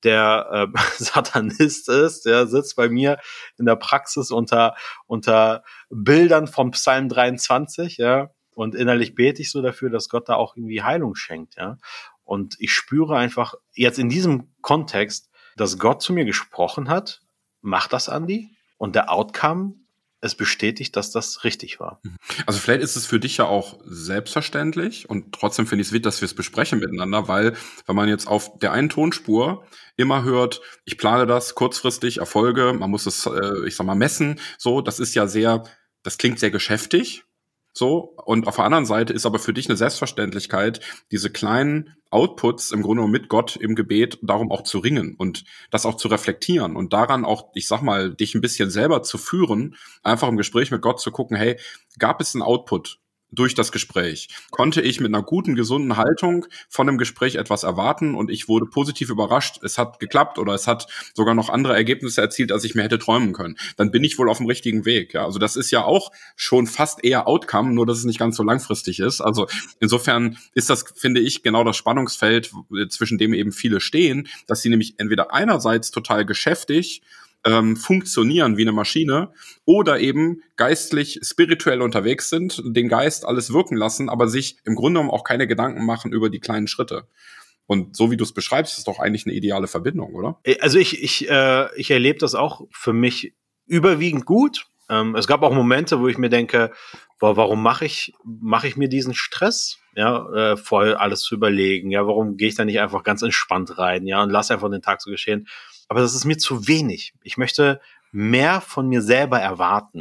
der äh, Satanist ist, der sitzt bei mir in der Praxis unter unter Bildern vom Psalm dreiundzwanzig, ja, und innerlich bete ich so dafür, dass Gott da auch irgendwie Heilung schenkt, ja. Und ich spüre einfach jetzt in diesem Kontext, dass Gott zu mir gesprochen hat, mach das, Andi, und der Outcome, es bestätigt, dass das richtig war. Also vielleicht ist es für dich ja auch selbstverständlich und trotzdem finde ich es wichtig, dass wir es besprechen miteinander, weil wenn man jetzt auf der einen Tonspur immer hört, ich plane das kurzfristig, Erfolge, man muss es, äh, ich sag mal, messen, so, das ist ja sehr, das klingt sehr geschäftig. So, und auf der anderen Seite ist aber für dich eine Selbstverständlichkeit, diese kleinen Outputs im Grunde mit Gott im Gebet darum auch zu ringen und das auch zu reflektieren und daran auch, ich sag mal, dich ein bisschen selber zu führen, einfach im Gespräch mit Gott zu gucken, hey, gab es einen Output durch das Gespräch? Konnte ich mit einer guten, gesunden Haltung von einem Gespräch etwas erwarten und ich wurde positiv überrascht, es hat geklappt oder es hat sogar noch andere Ergebnisse erzielt, als ich mir hätte träumen können. Dann bin ich wohl auf dem richtigen Weg. Ja, also das ist ja auch schon fast eher Outcome, nur dass es nicht ganz so langfristig ist. Also insofern ist das, finde ich, genau das Spannungsfeld, zwischen dem eben viele stehen, dass sie nämlich entweder einerseits total geschäftig Ähm, funktionieren wie eine Maschine oder eben geistlich, spirituell unterwegs sind, den Geist alles wirken lassen, aber sich im Grunde genommen auch keine Gedanken machen über die kleinen Schritte. Und so wie du es beschreibst, ist doch eigentlich eine ideale Verbindung, oder? Also ich ich äh, ich erlebe das auch für mich überwiegend gut. Ähm, es gab auch Momente, wo ich mir denke, boah, warum mache ich mache ich mir diesen Stress? Ja, äh, vorher alles zu überlegen. Ja, warum gehe ich da nicht einfach ganz entspannt rein? Ja, und lass einfach den Tag so geschehen. Aber das ist mir zu wenig. Ich möchte mehr von mir selber erwarten.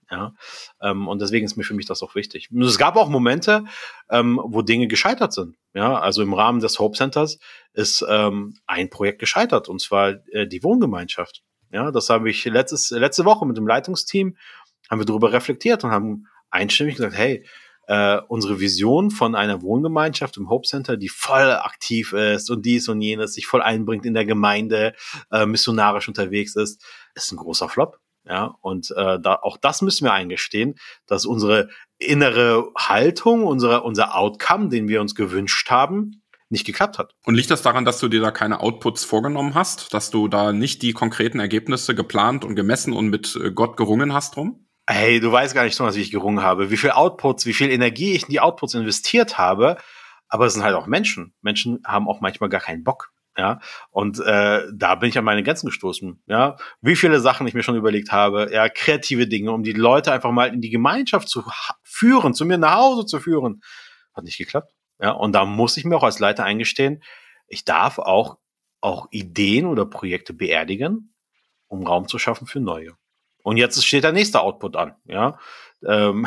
Ja, ähm, und deswegen ist mir für mich das auch wichtig. Und es gab auch Momente, ähm, wo Dinge gescheitert sind. Ja, also im Rahmen des Hope Centers ist ähm, ein Projekt gescheitert, und zwar äh, die Wohngemeinschaft. Ja, das habe ich letztes, letzte Woche mit dem Leitungsteam, haben wir darüber reflektiert und haben einstimmig gesagt, hey, äh, unsere Vision von einer Wohngemeinschaft im Hope Center, die voll aktiv ist und dies und jenes, sich voll einbringt in der Gemeinde, äh, missionarisch unterwegs ist, ist ein großer Flop. Ja, und äh, da, auch das müssen wir eingestehen, dass unsere innere Haltung, unsere, unser Outcome, den wir uns gewünscht haben, nicht geklappt hat. Und liegt das daran, dass du dir da keine Outputs vorgenommen hast? Dass du da nicht die konkreten Ergebnisse geplant und gemessen und mit Gott gerungen hast drum? Hey, du weißt gar nicht, Thomas, wie ich gerungen habe, wie viel Outputs, wie viel Energie ich in die Outputs investiert habe. Aber es sind halt auch Menschen. Menschen haben auch manchmal gar keinen Bock. Ja, und äh, da bin ich an meine Grenzen gestoßen. Ja, wie viele Sachen ich mir schon überlegt habe, ja, kreative Dinge, um die Leute einfach mal in die Gemeinschaft zu führen, zu mir nach Hause zu führen, hat nicht geklappt. Ja, und da muss ich mir auch als Leiter eingestehen, ich darf auch auch Ideen oder Projekte beerdigen, um Raum zu schaffen für neue. Und jetzt steht der nächste Output an. Ja, ähm,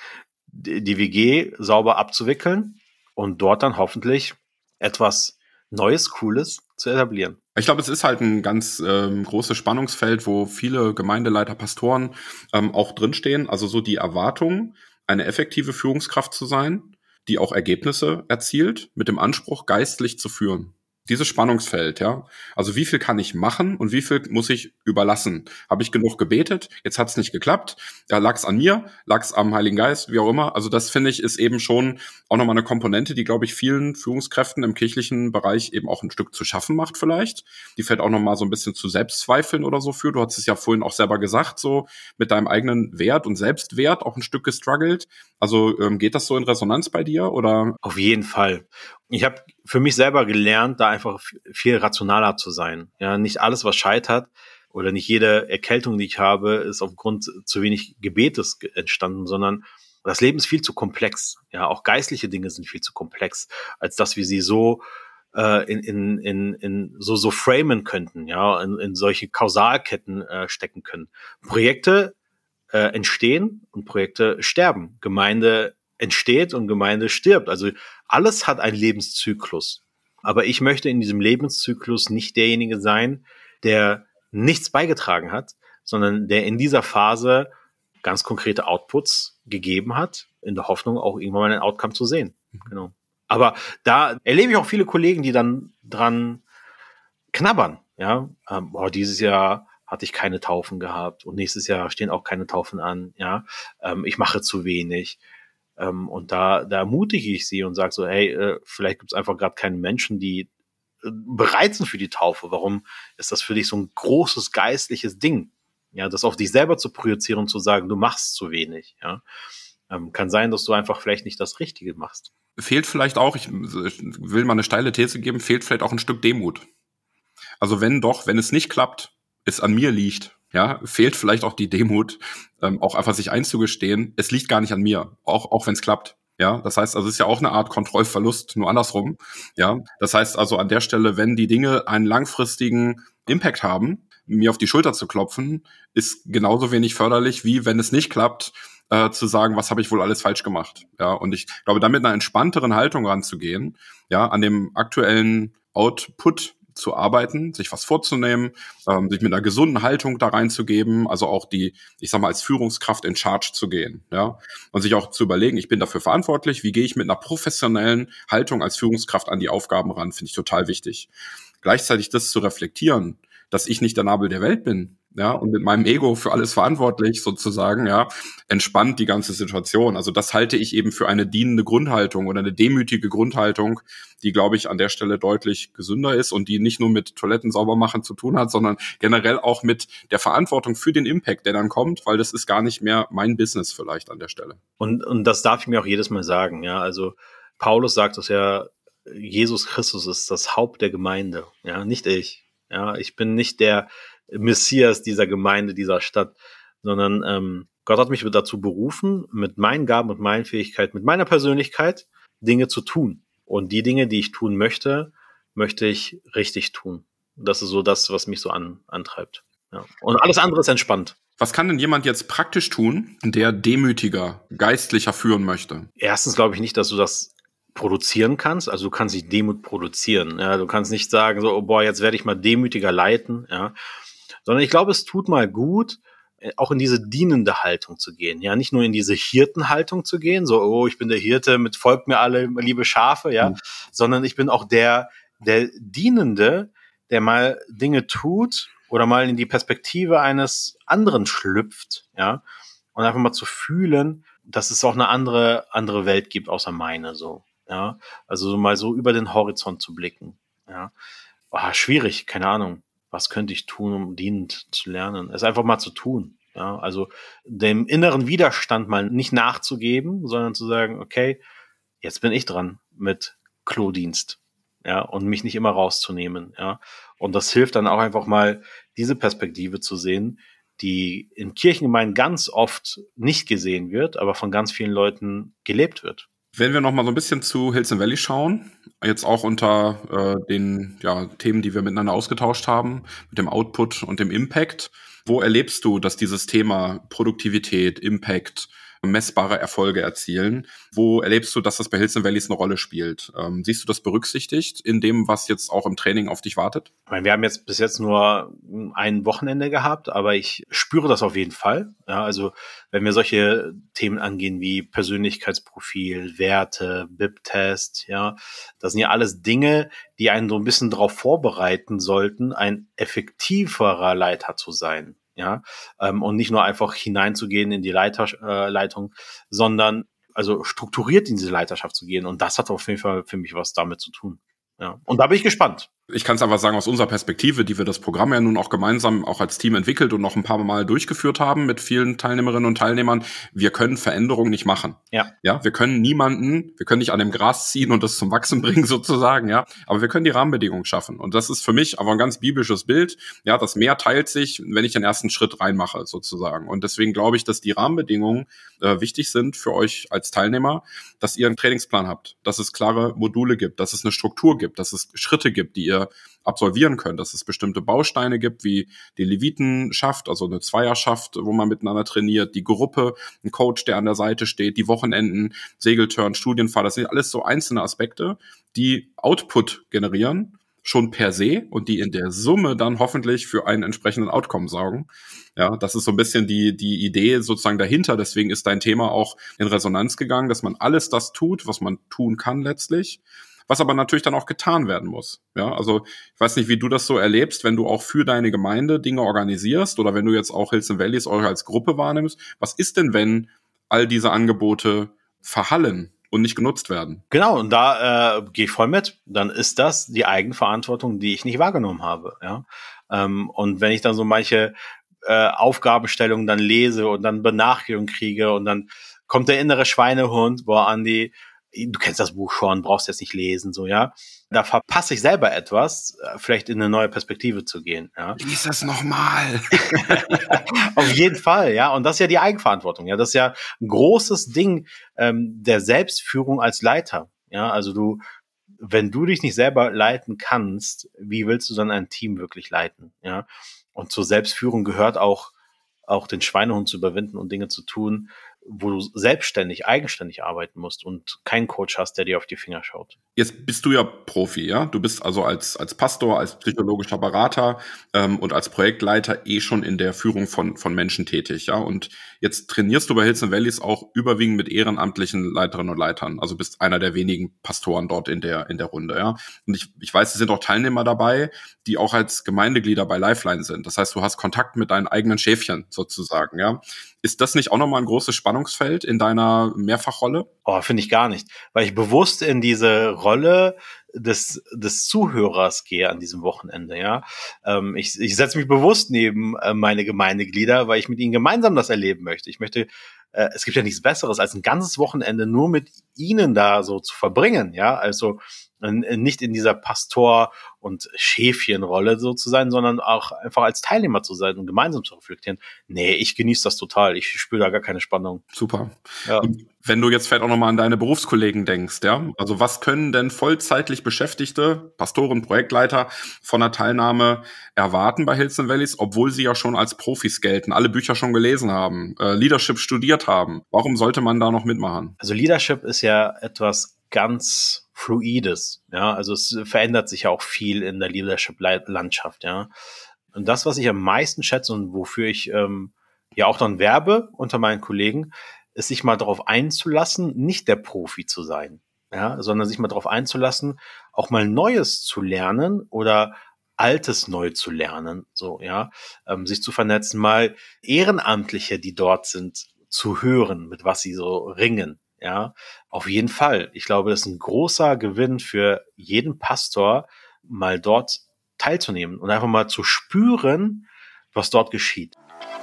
die W G sauber abzuwickeln und dort dann hoffentlich etwas Neues, Cooles zu etablieren. Ich glaube, es ist halt ein ganz ähm, großes Spannungsfeld, wo viele Gemeindeleiter, Pastoren ähm, auch drinstehen. Also so die Erwartung, eine effektive Führungskraft zu sein, die auch Ergebnisse erzielt, mit dem Anspruch, geistlich zu führen. Dieses Spannungsfeld, ja. Also wie viel kann ich machen und wie viel muss ich überlassen? Habe ich genug gebetet? Jetzt hat es nicht geklappt. Ja, lag es an mir? Lag es am Heiligen Geist? Wie auch immer. Also das, finde ich, ist eben schon auch nochmal eine Komponente, die, glaube ich, vielen Führungskräften im kirchlichen Bereich eben auch ein Stück zu schaffen macht vielleicht. Die fällt auch nochmal so ein bisschen zu Selbstzweifeln oder so für. Du hast es ja vorhin auch selber gesagt, so mit deinem eigenen Wert und Selbstwert auch ein Stück gestruggelt. Also ähm, geht das so in Resonanz bei dir, oder? Auf jeden Fall. Ich habe für mich selber gelernt, da einfach viel rationaler zu sein. Ja, nicht alles, was scheitert, oder nicht jede Erkältung, die ich habe, ist aufgrund zu wenig Gebetes entstanden, sondern das Leben ist viel zu komplex. Ja, auch geistliche Dinge sind viel zu komplex, als dass wir sie so äh, in, in, in, in so, so framen könnten, ja, in, in solche Kausalketten äh, stecken können. Projekte äh, entstehen und Projekte sterben. Gemeinde entsteht und Gemeinde stirbt. Also alles hat einen Lebenszyklus. Aber ich möchte in diesem Lebenszyklus nicht derjenige sein, der nichts beigetragen hat, sondern der in dieser Phase ganz konkrete Outputs gegeben hat, in der Hoffnung, auch irgendwann mal einen Outcome zu sehen. Genau. Aber da erlebe ich auch viele Kollegen, die dann dran knabbern. Ja, ähm, boah, dieses Jahr hatte ich keine Taufen gehabt und nächstes Jahr stehen auch keine Taufen an. Ja, ähm, ich mache zu wenig. Ähm, und da, da ermutige ich sie und sage so, hey, äh, vielleicht gibt es einfach gerade keine Menschen, die äh, bereit sind für die Taufe. Warum ist das für dich so ein großes geistliches Ding? Ja, das auf dich selber zu projizieren und zu sagen, du machst zu wenig. Ja, ähm, kann sein, dass du einfach vielleicht nicht das Richtige machst. Fehlt vielleicht auch, ich will mal eine steile These geben, fehlt vielleicht auch ein Stück Demut. Also wenn doch, wenn es nicht klappt, es an mir liegt, ja, fehlt vielleicht auch die Demut, ähm, auch einfach sich einzugestehen, es liegt gar nicht an mir, auch auch wenn es klappt. Ja, das heißt, also es ist ja auch eine Art Kontrollverlust, nur andersrum. Ja, das heißt also an der Stelle, wenn die Dinge einen langfristigen Impact haben, mir auf die Schulter zu klopfen, ist genauso wenig förderlich, wie wenn es nicht klappt, äh, zu sagen, was habe ich wohl alles falsch gemacht. Ja, und ich glaube, da mit einer entspannteren Haltung ranzugehen, ja, an dem aktuellen Output zu arbeiten, sich was vorzunehmen, ähm, sich mit einer gesunden Haltung da reinzugeben, also auch die, ich sag mal, als Führungskraft in Charge zu gehen, ja, und sich auch zu überlegen, ich bin dafür verantwortlich, wie gehe ich mit einer professionellen Haltung als Führungskraft an die Aufgaben ran, finde ich total wichtig. Gleichzeitig das zu reflektieren, dass ich nicht der Nabel der Welt bin, ja, und mit meinem Ego für alles verantwortlich sozusagen, ja, entspannt die ganze Situation. Also das halte ich eben für eine dienende Grundhaltung oder eine demütige Grundhaltung, die, glaube ich, an der Stelle deutlich gesünder ist und die nicht nur mit Toiletten sauber machen zu tun hat, sondern generell auch mit der Verantwortung für den Impact, der dann kommt, weil das ist gar nicht mehr mein Business vielleicht an der Stelle. Und, und das darf ich mir auch jedes Mal sagen, ja, also Paulus sagt es ja, Jesus Christus ist das Haupt der Gemeinde, ja, nicht ich. Ja, ich bin nicht der Messias dieser Gemeinde, dieser Stadt, sondern ähm, Gott hat mich dazu berufen, mit meinen Gaben und meinen Fähigkeiten, mit meiner Persönlichkeit Dinge zu tun. Und die Dinge, die ich tun möchte, möchte ich richtig tun. Das ist so das, was mich so an, antreibt. Ja. Und alles andere ist entspannt. Was kann denn jemand jetzt praktisch tun, der demütiger, geistlicher führen möchte? Erstens glaube ich nicht, dass du das produzieren kannst. Also du kannst nicht Demut produzieren. Ja, du kannst nicht sagen, so, oh boah, jetzt werde ich mal demütiger leiten. Ja, sondern ich glaube, es tut mal gut, auch in diese dienende Haltung zu gehen. Ja, nicht nur in diese Hirtenhaltung zu gehen, so, oh, ich bin der Hirte, mit folgt mir alle, liebe Schafe, ja, mhm. sondern ich bin auch der, der Dienende, der mal Dinge tut oder mal in die Perspektive eines anderen schlüpft, ja, und einfach mal zu fühlen, dass es auch eine andere, andere Welt gibt, außer meine, so, ja, also mal so über den Horizont zu blicken, ja, oh, schwierig, keine Ahnung. Was könnte ich tun, um dienend zu lernen? Es einfach mal zu tun. Ja, also dem inneren Widerstand mal nicht nachzugeben, sondern zu sagen, okay, jetzt bin ich dran mit Klodienst. Ja, und mich nicht immer rauszunehmen. Ja, und das hilft dann auch einfach mal, diese Perspektive zu sehen, die in Kirchengemeinden ganz oft nicht gesehen wird, aber von ganz vielen Leuten gelebt wird. Wenn wir noch mal so ein bisschen zu Hills and Valley schauen, jetzt auch unter äh, den ja, Themen, die wir miteinander ausgetauscht haben, mit dem Output und dem Impact, wo erlebst du, dass dieses Thema Produktivität, Impact, messbare Erfolge erzielen? Wo erlebst du, dass das bei Hills and Valleys eine Rolle spielt? Ähm, siehst du das berücksichtigt in dem, was jetzt auch im Training auf dich wartet? Ich meine, wir haben jetzt bis jetzt nur ein Wochenende gehabt, aber ich spüre das auf jeden Fall. Ja, also wenn wir solche Themen angehen wie Persönlichkeitsprofil, Werte, B I P-Test, ja, das sind ja alles Dinge, die einen so ein bisschen darauf vorbereiten sollten, ein effektiverer Leiter zu sein. Ja, ähm, und nicht nur einfach hineinzugehen in die Leiter, äh, Leitung, sondern also strukturiert in diese Leiterschaft zu gehen. Und das hat auf jeden Fall für mich was damit zu tun. Ja, und da bin ich gespannt. Ich kann es einfach sagen, aus unserer Perspektive, die wir das Programm ja nun auch gemeinsam auch als Team entwickelt und noch ein paar Mal durchgeführt haben mit vielen Teilnehmerinnen und Teilnehmern, wir können Veränderungen nicht machen. Ja. Ja, wir können niemanden, wir können nicht an dem Gras ziehen und das zum Wachsen bringen sozusagen, ja. Aber wir können die Rahmenbedingungen schaffen. Und das ist für mich aber ein ganz biblisches Bild. Ja, das Meer teilt sich, wenn ich den ersten Schritt reinmache sozusagen. Und deswegen glaube ich, dass die Rahmenbedingungen äh, wichtig sind für euch als Teilnehmer, dass ihr einen Trainingsplan habt, dass es klare Module gibt, dass es eine Struktur gibt, dass es Schritte gibt, die ihr absolvieren könnt, dass es bestimmte Bausteine gibt, wie die Levitenschaft, also eine Zweierschaft, wo man miteinander trainiert, die Gruppe, ein Coach, der an der Seite steht, die Wochenenden, Segeltörn, Studienfahrt, das sind alles so einzelne Aspekte, die Output generieren, schon per se, und die in der Summe dann hoffentlich für einen entsprechenden Outcome sorgen. Ja, das ist so ein bisschen die, die Idee sozusagen dahinter. Deswegen ist dein Thema auch in Resonanz gegangen, dass man alles das tut, was man tun kann letztlich, was aber natürlich dann auch getan werden muss. Ja, also ich weiß nicht, wie du das so erlebst, wenn du auch für deine Gemeinde Dinge organisierst oder wenn du jetzt auch Hills and Valleys euch als Gruppe wahrnimmst. Was ist denn, wenn all diese Angebote verhallen und nicht genutzt werden? Genau, und da äh, gehe ich voll mit. Dann ist das die Eigenverantwortung, die ich nicht wahrgenommen habe. Ja, ähm, und wenn ich dann so manche äh, Aufgabenstellungen dann lese und dann Benachrichtigungen kriege und dann kommt der innere Schweinehund, boah, Andi, du kennst das Buch schon, brauchst jetzt nicht lesen, so, ja. Da verpasse ich selber etwas, vielleicht in eine neue Perspektive zu gehen, ja. Lies das nochmal. Auf jeden Fall, ja. Und das ist ja die Eigenverantwortung, ja. Das ist ja ein großes Ding ähm, der Selbstführung als Leiter, ja. Also du, wenn du dich nicht selber leiten kannst, wie willst du dann ein Team wirklich leiten, ja? Und zur Selbstführung gehört auch, auch den Schweinehund zu überwinden und Dinge zu tun, wo du selbstständig, eigenständig arbeiten musst und keinen Coach hast, der dir auf die Finger schaut. Jetzt bist du ja Profi, ja? Du bist also als als Pastor, als psychologischer Berater ähm, und als Projektleiter eh schon in der Führung von von Menschen tätig, ja? Und jetzt trainierst du bei Hills and Valleys auch überwiegend mit ehrenamtlichen Leiterinnen und Leitern, also bist einer der wenigen Pastoren dort in der in der Runde, ja? Und ich ich weiß, es sind auch Teilnehmer dabei, die auch als Gemeindeglieder bei Lifeline sind. Das heißt, du hast Kontakt mit deinen eigenen Schäfchen sozusagen, ja? Ist das nicht auch nochmal ein großes Spannungsfeld in deiner Mehrfachrolle? Oh, finde ich gar nicht, weil ich bewusst in diese Rolle des des Zuhörers gehe an diesem Wochenende, ja. Ähm, ich ich setze mich bewusst neben äh, meine Gemeindeglieder, weil ich mit ihnen gemeinsam das erleben möchte. Ich möchte, äh, es gibt ja nichts Besseres, als ein ganzes Wochenende nur mit ihnen da so zu verbringen, ja. Also nicht in dieser Pastor- und Schäfchenrolle so zu sein, sondern auch einfach als Teilnehmer zu sein und gemeinsam zu reflektieren. Nee, ich genieße das total. Ich spüre da gar keine Spannung. Super. Ja. Und wenn du jetzt vielleicht auch nochmal an deine Berufskollegen denkst, ja, also was können denn vollzeitlich Beschäftigte, Pastoren, Projektleiter von der Teilnahme erwarten bei Hills and Valleys, obwohl sie ja schon als Profis gelten, alle Bücher schon gelesen haben, äh, Leadership studiert haben? Warum sollte man da noch mitmachen? Also Leadership ist ja etwas ganz Fluides, ja, also es verändert sich ja auch viel in der Leadership-Landschaft, ja. Und das, was ich am meisten schätze und wofür ich ähm, ja auch dann werbe unter meinen Kollegen, ist sich mal darauf einzulassen, nicht der Profi zu sein, ja, sondern sich mal darauf einzulassen, auch mal Neues zu lernen oder Altes neu zu lernen, so, ja, ähm, sich zu vernetzen, mal Ehrenamtliche, die dort sind, zu hören, mit was sie so ringen, ja, auf jeden Fall. Ich glaube, das ist ein großer Gewinn für jeden Pastor, mal dort teilzunehmen und einfach mal zu spüren, was dort geschieht.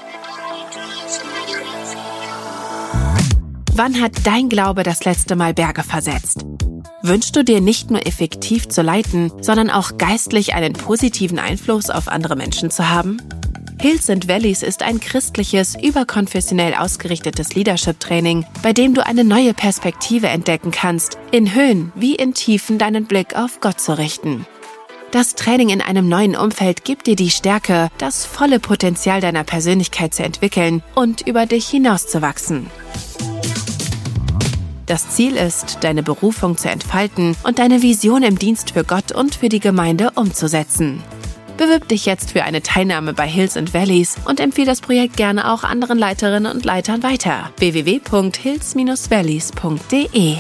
Wann hat dein Glaube das letzte Mal Berge versetzt? Wünschst du dir nicht nur effektiv zu leiten, sondern auch geistlich einen positiven Einfluss auf andere Menschen zu haben? Hills and Valleys ist ein christliches, überkonfessionell ausgerichtetes Leadership-Training, bei dem du eine neue Perspektive entdecken kannst, in Höhen wie in Tiefen deinen Blick auf Gott zu richten. Das Training in einem neuen Umfeld gibt dir die Stärke, das volle Potenzial deiner Persönlichkeit zu entwickeln und über dich hinauszuwachsen. Das Ziel ist, deine Berufung zu entfalten und deine Vision im Dienst für Gott und für die Gemeinde umzusetzen. Bewirb dich jetzt für eine Teilnahme bei Hills and Valleys und empfehle das Projekt gerne auch anderen Leiterinnen und Leitern weiter. w w w punkt hills dash valleys punkt d e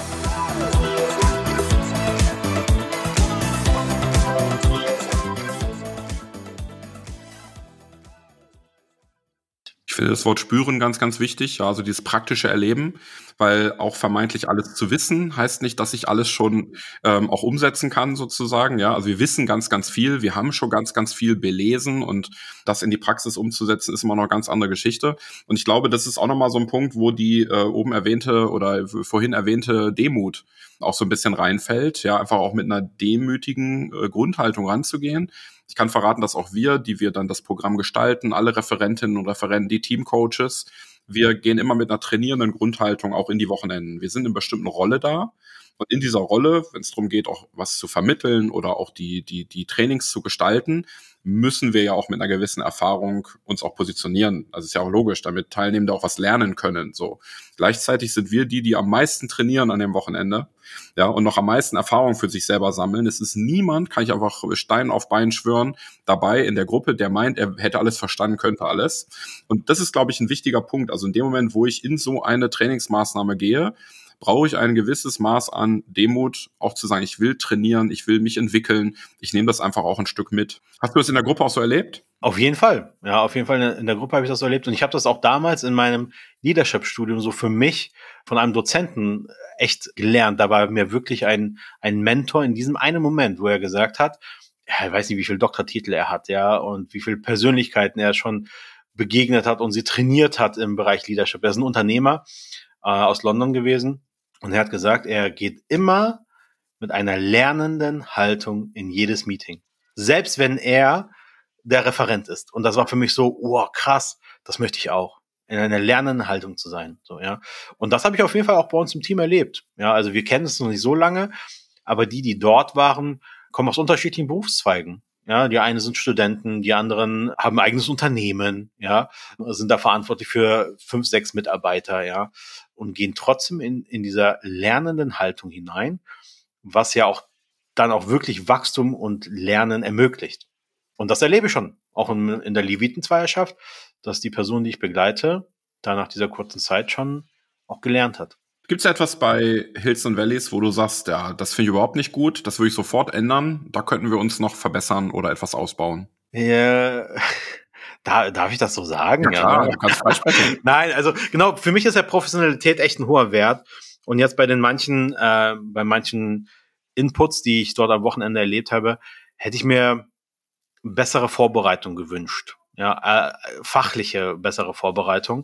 Ich finde das Wort spüren ganz, ganz wichtig, ja, also dieses praktische Erleben, weil auch vermeintlich alles zu wissen heißt nicht, dass ich alles schon ähm, auch umsetzen kann sozusagen, ja, also wir wissen ganz, ganz viel, wir haben schon ganz, ganz viel belesen und das in die Praxis umzusetzen ist immer noch eine ganz andere Geschichte und ich glaube, das ist auch nochmal so ein Punkt, wo die äh, oben erwähnte oder vorhin erwähnte Demut auch so ein bisschen reinfällt, ja, einfach auch mit einer demütigen äh, Grundhaltung ranzugehen. Ich kann verraten, dass auch wir, die wir dann das Programm gestalten, alle Referentinnen und Referenten, die Teamcoaches, wir gehen immer mit einer trainierenden Grundhaltung auch in die Wochenenden. Wir sind in einer bestimmten Rolle da und in dieser Rolle, wenn es darum geht, auch was zu vermitteln oder auch die die die Trainings zu gestalten, müssen wir ja auch mit einer gewissen Erfahrung uns auch positionieren. Also ist ja auch logisch, damit Teilnehmende auch was lernen können. So gleichzeitig sind wir die, die am meisten trainieren an dem Wochenende, ja, und noch am meisten Erfahrung für sich selber sammeln. Es ist niemand, kann ich einfach Stein auf Bein schwören, dabei in der Gruppe, der meint, er hätte alles verstanden, könnte alles. Und das ist, glaube ich, ein wichtiger Punkt. Also in dem Moment, wo ich in so eine Trainingsmaßnahme gehe, brauche ich ein gewisses Maß an Demut, auch zu sagen, ich will trainieren, ich will mich entwickeln, ich nehme das einfach auch ein Stück mit. Hast du das in der Gruppe auch so erlebt? Auf jeden Fall. Ja, auf jeden Fall in der Gruppe habe ich das so erlebt. Und ich habe das auch damals in meinem Leadership-Studium so für mich von einem Dozenten echt gelernt. Da war mir wirklich ein, ein Mentor in diesem einen Moment, wo er gesagt hat, ja, ich weiß nicht, wie viele Doktortitel er hat, ja, und wie viele Persönlichkeiten er schon begegnet hat und sie trainiert hat im Bereich Leadership. Er ist ein Unternehmer äh, aus London gewesen. Und er hat gesagt, er geht immer mit einer lernenden Haltung in jedes Meeting. Selbst wenn er der Referent ist. Und das war für mich so, oh krass, das möchte ich auch. In einer lernenden Haltung zu sein. So, ja. Und das habe ich auf jeden Fall auch bei uns im Team erlebt. Ja, also wir kennen es noch nicht so lange, aber die, die dort waren, kommen aus unterschiedlichen Berufszweigen. Ja, die einen sind Studenten, die anderen haben ein eigenes Unternehmen, ja, sind da verantwortlich für fünf, sechs Mitarbeiter, ja, und gehen trotzdem in, in dieser lernenden Haltung hinein, was ja auch dann auch wirklich Wachstum und Lernen ermöglicht. Und das erlebe ich schon, auch in, in der Levitenzweierschaft, dass die Person, die ich begleite, da nach dieser kurzen Zeit schon auch gelernt hat. Gibt es etwas bei Hills and Valleys, wo du sagst, ja, das finde ich überhaupt nicht gut, das würde ich sofort ändern, da könnten wir uns noch verbessern oder etwas ausbauen? Ja, da, darf ich das so sagen? Ja, klar, ja. Du kannst frei sprechen. Nein, also genau, für mich ist ja Professionalität echt ein hoher Wert. Und jetzt bei den manchen, äh, bei manchen Inputs, die ich dort am Wochenende erlebt habe, hätte ich mir bessere Vorbereitung gewünscht. Ja, äh, fachliche bessere Vorbereitung.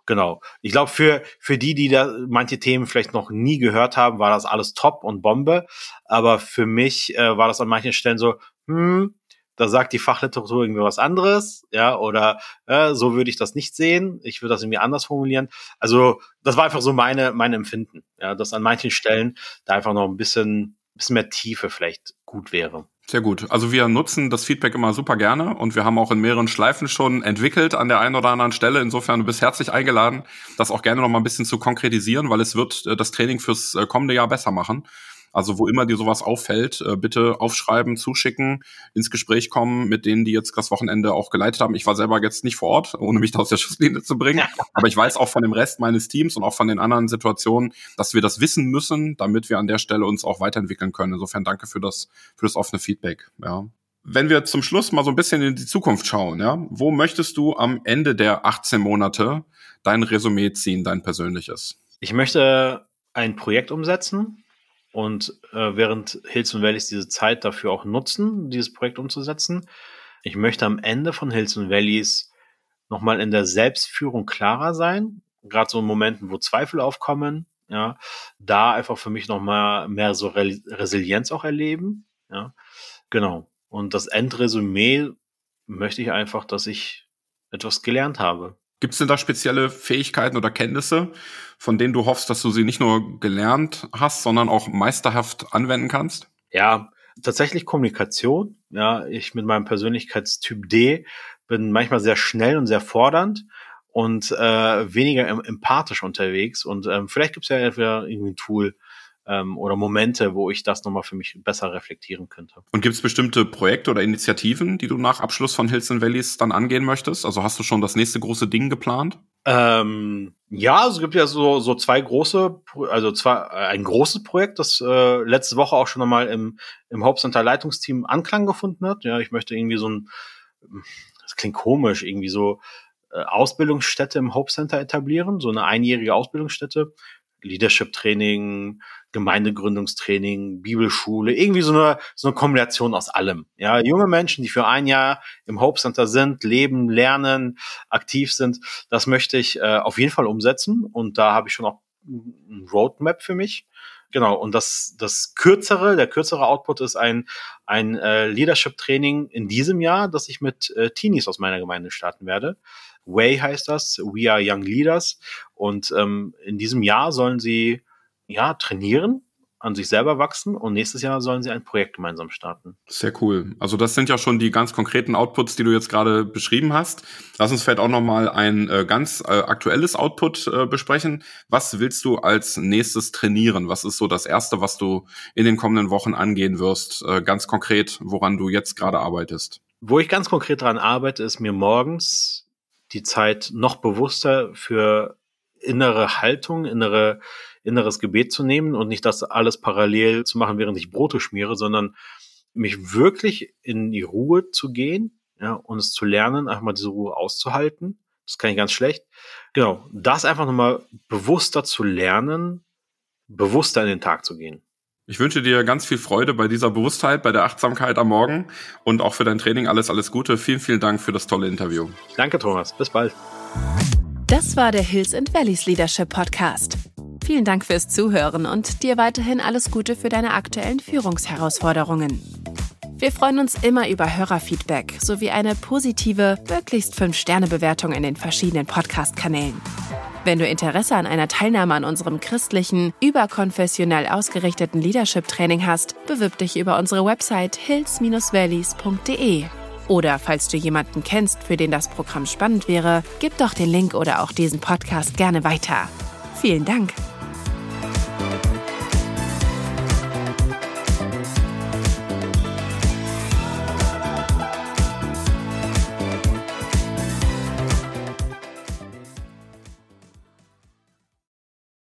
Genau. Ich glaube, für für die, die da manche Themen vielleicht noch nie gehört haben, war das alles top und Bombe. Aber für mich äh, war das an manchen Stellen so, hm, da sagt die Fachliteratur irgendwie was anderes, ja, oder äh, so würde ich das nicht sehen. Ich würde das irgendwie anders formulieren. Also das war einfach so meine meine Empfinden, ja, dass an manchen Stellen da einfach noch ein bisschen bisschen mehr Tiefe vielleicht gut wäre. Sehr gut. Also wir nutzen das Feedback immer super gerne und wir haben auch in mehreren Schleifen schon entwickelt an der einen oder anderen Stelle. Insofern, du bist herzlich eingeladen, das auch gerne noch mal ein bisschen zu konkretisieren, weil es wird das Training fürs kommende Jahr besser machen. Also wo immer dir sowas auffällt, bitte aufschreiben, zuschicken, ins Gespräch kommen mit denen, die jetzt das Wochenende auch geleitet haben. Ich war selber jetzt nicht vor Ort, ohne mich da aus der Schusslinie zu bringen. Aber ich weiß auch von dem Rest meines Teams und auch von den anderen Situationen, dass wir das wissen müssen, damit wir an der Stelle uns auch weiterentwickeln können. Insofern danke für das, für das offene Feedback. Ja. Wenn wir zum Schluss mal so ein bisschen in die Zukunft schauen, ja, wo möchtest du am Ende der achtzehn Monate dein Resümee ziehen, dein persönliches? Ich möchte ein Projekt umsetzen. Und äh, während Hills and Valleys diese Zeit dafür auch nutzen, dieses Projekt umzusetzen. Ich möchte am Ende von Hills and Valleys nochmal in der Selbstführung klarer sein. Gerade so in Momenten, wo Zweifel aufkommen. Ja, da einfach für mich nochmal mehr so Re- Resilienz auch erleben. Ja, genau. Und das Endresümee möchte ich einfach, dass ich etwas gelernt habe. Gibt es denn da spezielle Fähigkeiten oder Kenntnisse, von denen du hoffst, dass du sie nicht nur gelernt hast, sondern auch meisterhaft anwenden kannst? Ja, tatsächlich Kommunikation. Ja, ich mit meinem Persönlichkeitstyp D bin manchmal sehr schnell und sehr fordernd und äh, weniger em- empathisch unterwegs. Und ähm, vielleicht gibt es ja entweder irgendwie ein Tool ähm, oder Momente, wo ich das nochmal für mich besser reflektieren könnte. Und gibt es bestimmte Projekte oder Initiativen, die du nach Abschluss von Hills and Valleys dann angehen möchtest? Also hast du schon das nächste große Ding geplant? Ähm, ja, es gibt ja so so zwei große, also zwar ein großes Projekt, das äh, letzte Woche auch schon nochmal im im Hauptcenter Leitungsteam Anklang gefunden hat. Ja, ich möchte irgendwie so ein, das klingt komisch, irgendwie so äh, Ausbildungsstätte im Hauptcenter etablieren, so eine einjährige Ausbildungsstätte, Leadership-Training, Gemeindegründungstraining, Bibelschule, irgendwie so eine so eine Kombination aus allem. Ja, junge Menschen, die für ein Jahr im Hope Center sind, leben, lernen, aktiv sind, das möchte ich äh, auf jeden Fall umsetzen und da habe ich schon auch ein Roadmap für mich. Genau, und das das kürzere, der kürzere Output ist ein ein äh, Leadership Training in diesem Jahr, das ich mit äh, Teenies aus meiner Gemeinde starten werde. Way heißt das, We Are Young Leaders. Und ähm, in diesem Jahr sollen sie ja trainieren, an sich selber wachsen und nächstes Jahr sollen sie ein Projekt gemeinsam starten. Sehr cool. Also das sind ja schon die ganz konkreten Outputs, die du jetzt gerade beschrieben hast. Lass uns vielleicht auch nochmal ein äh, ganz äh, aktuelles Output äh, besprechen. Was willst du als nächstes trainieren? Was ist so das Erste, was du in den kommenden Wochen angehen wirst? Äh, ganz konkret, woran du jetzt gerade arbeitest? Wo ich ganz konkret dran arbeite, ist mir morgens die Zeit noch bewusster für innere Haltung, innere, inneres Gebet zu nehmen und nicht das alles parallel zu machen, während ich Brote schmiere, sondern mich wirklich in die Ruhe zu gehen, ja, und es zu lernen, einfach mal diese Ruhe auszuhalten. Das kann ich ganz schlecht. Genau, das einfach nochmal bewusster zu lernen, bewusster in den Tag zu gehen. Ich wünsche dir ganz viel Freude bei dieser Bewusstheit, bei der Achtsamkeit am Morgen und auch für dein Training alles, alles Gute. Vielen, vielen Dank für das tolle Interview. Danke, Thomas. Bis bald. Das war der Hills and Valleys Leadership Podcast. Vielen Dank fürs Zuhören und dir weiterhin alles Gute für deine aktuellen Führungsherausforderungen. Wir freuen uns immer über Hörerfeedback sowie eine positive, möglichst fünf Sterne Bewertung in den verschiedenen Podcast-Kanälen. Wenn du Interesse an einer Teilnahme an unserem christlichen, überkonfessionell ausgerichteten Leadership-Training hast, bewirb dich über unsere Website hills dash valleys punkt de. Oder falls du jemanden kennst, für den das Programm spannend wäre, gib doch den Link oder auch diesen Podcast gerne weiter. Vielen Dank.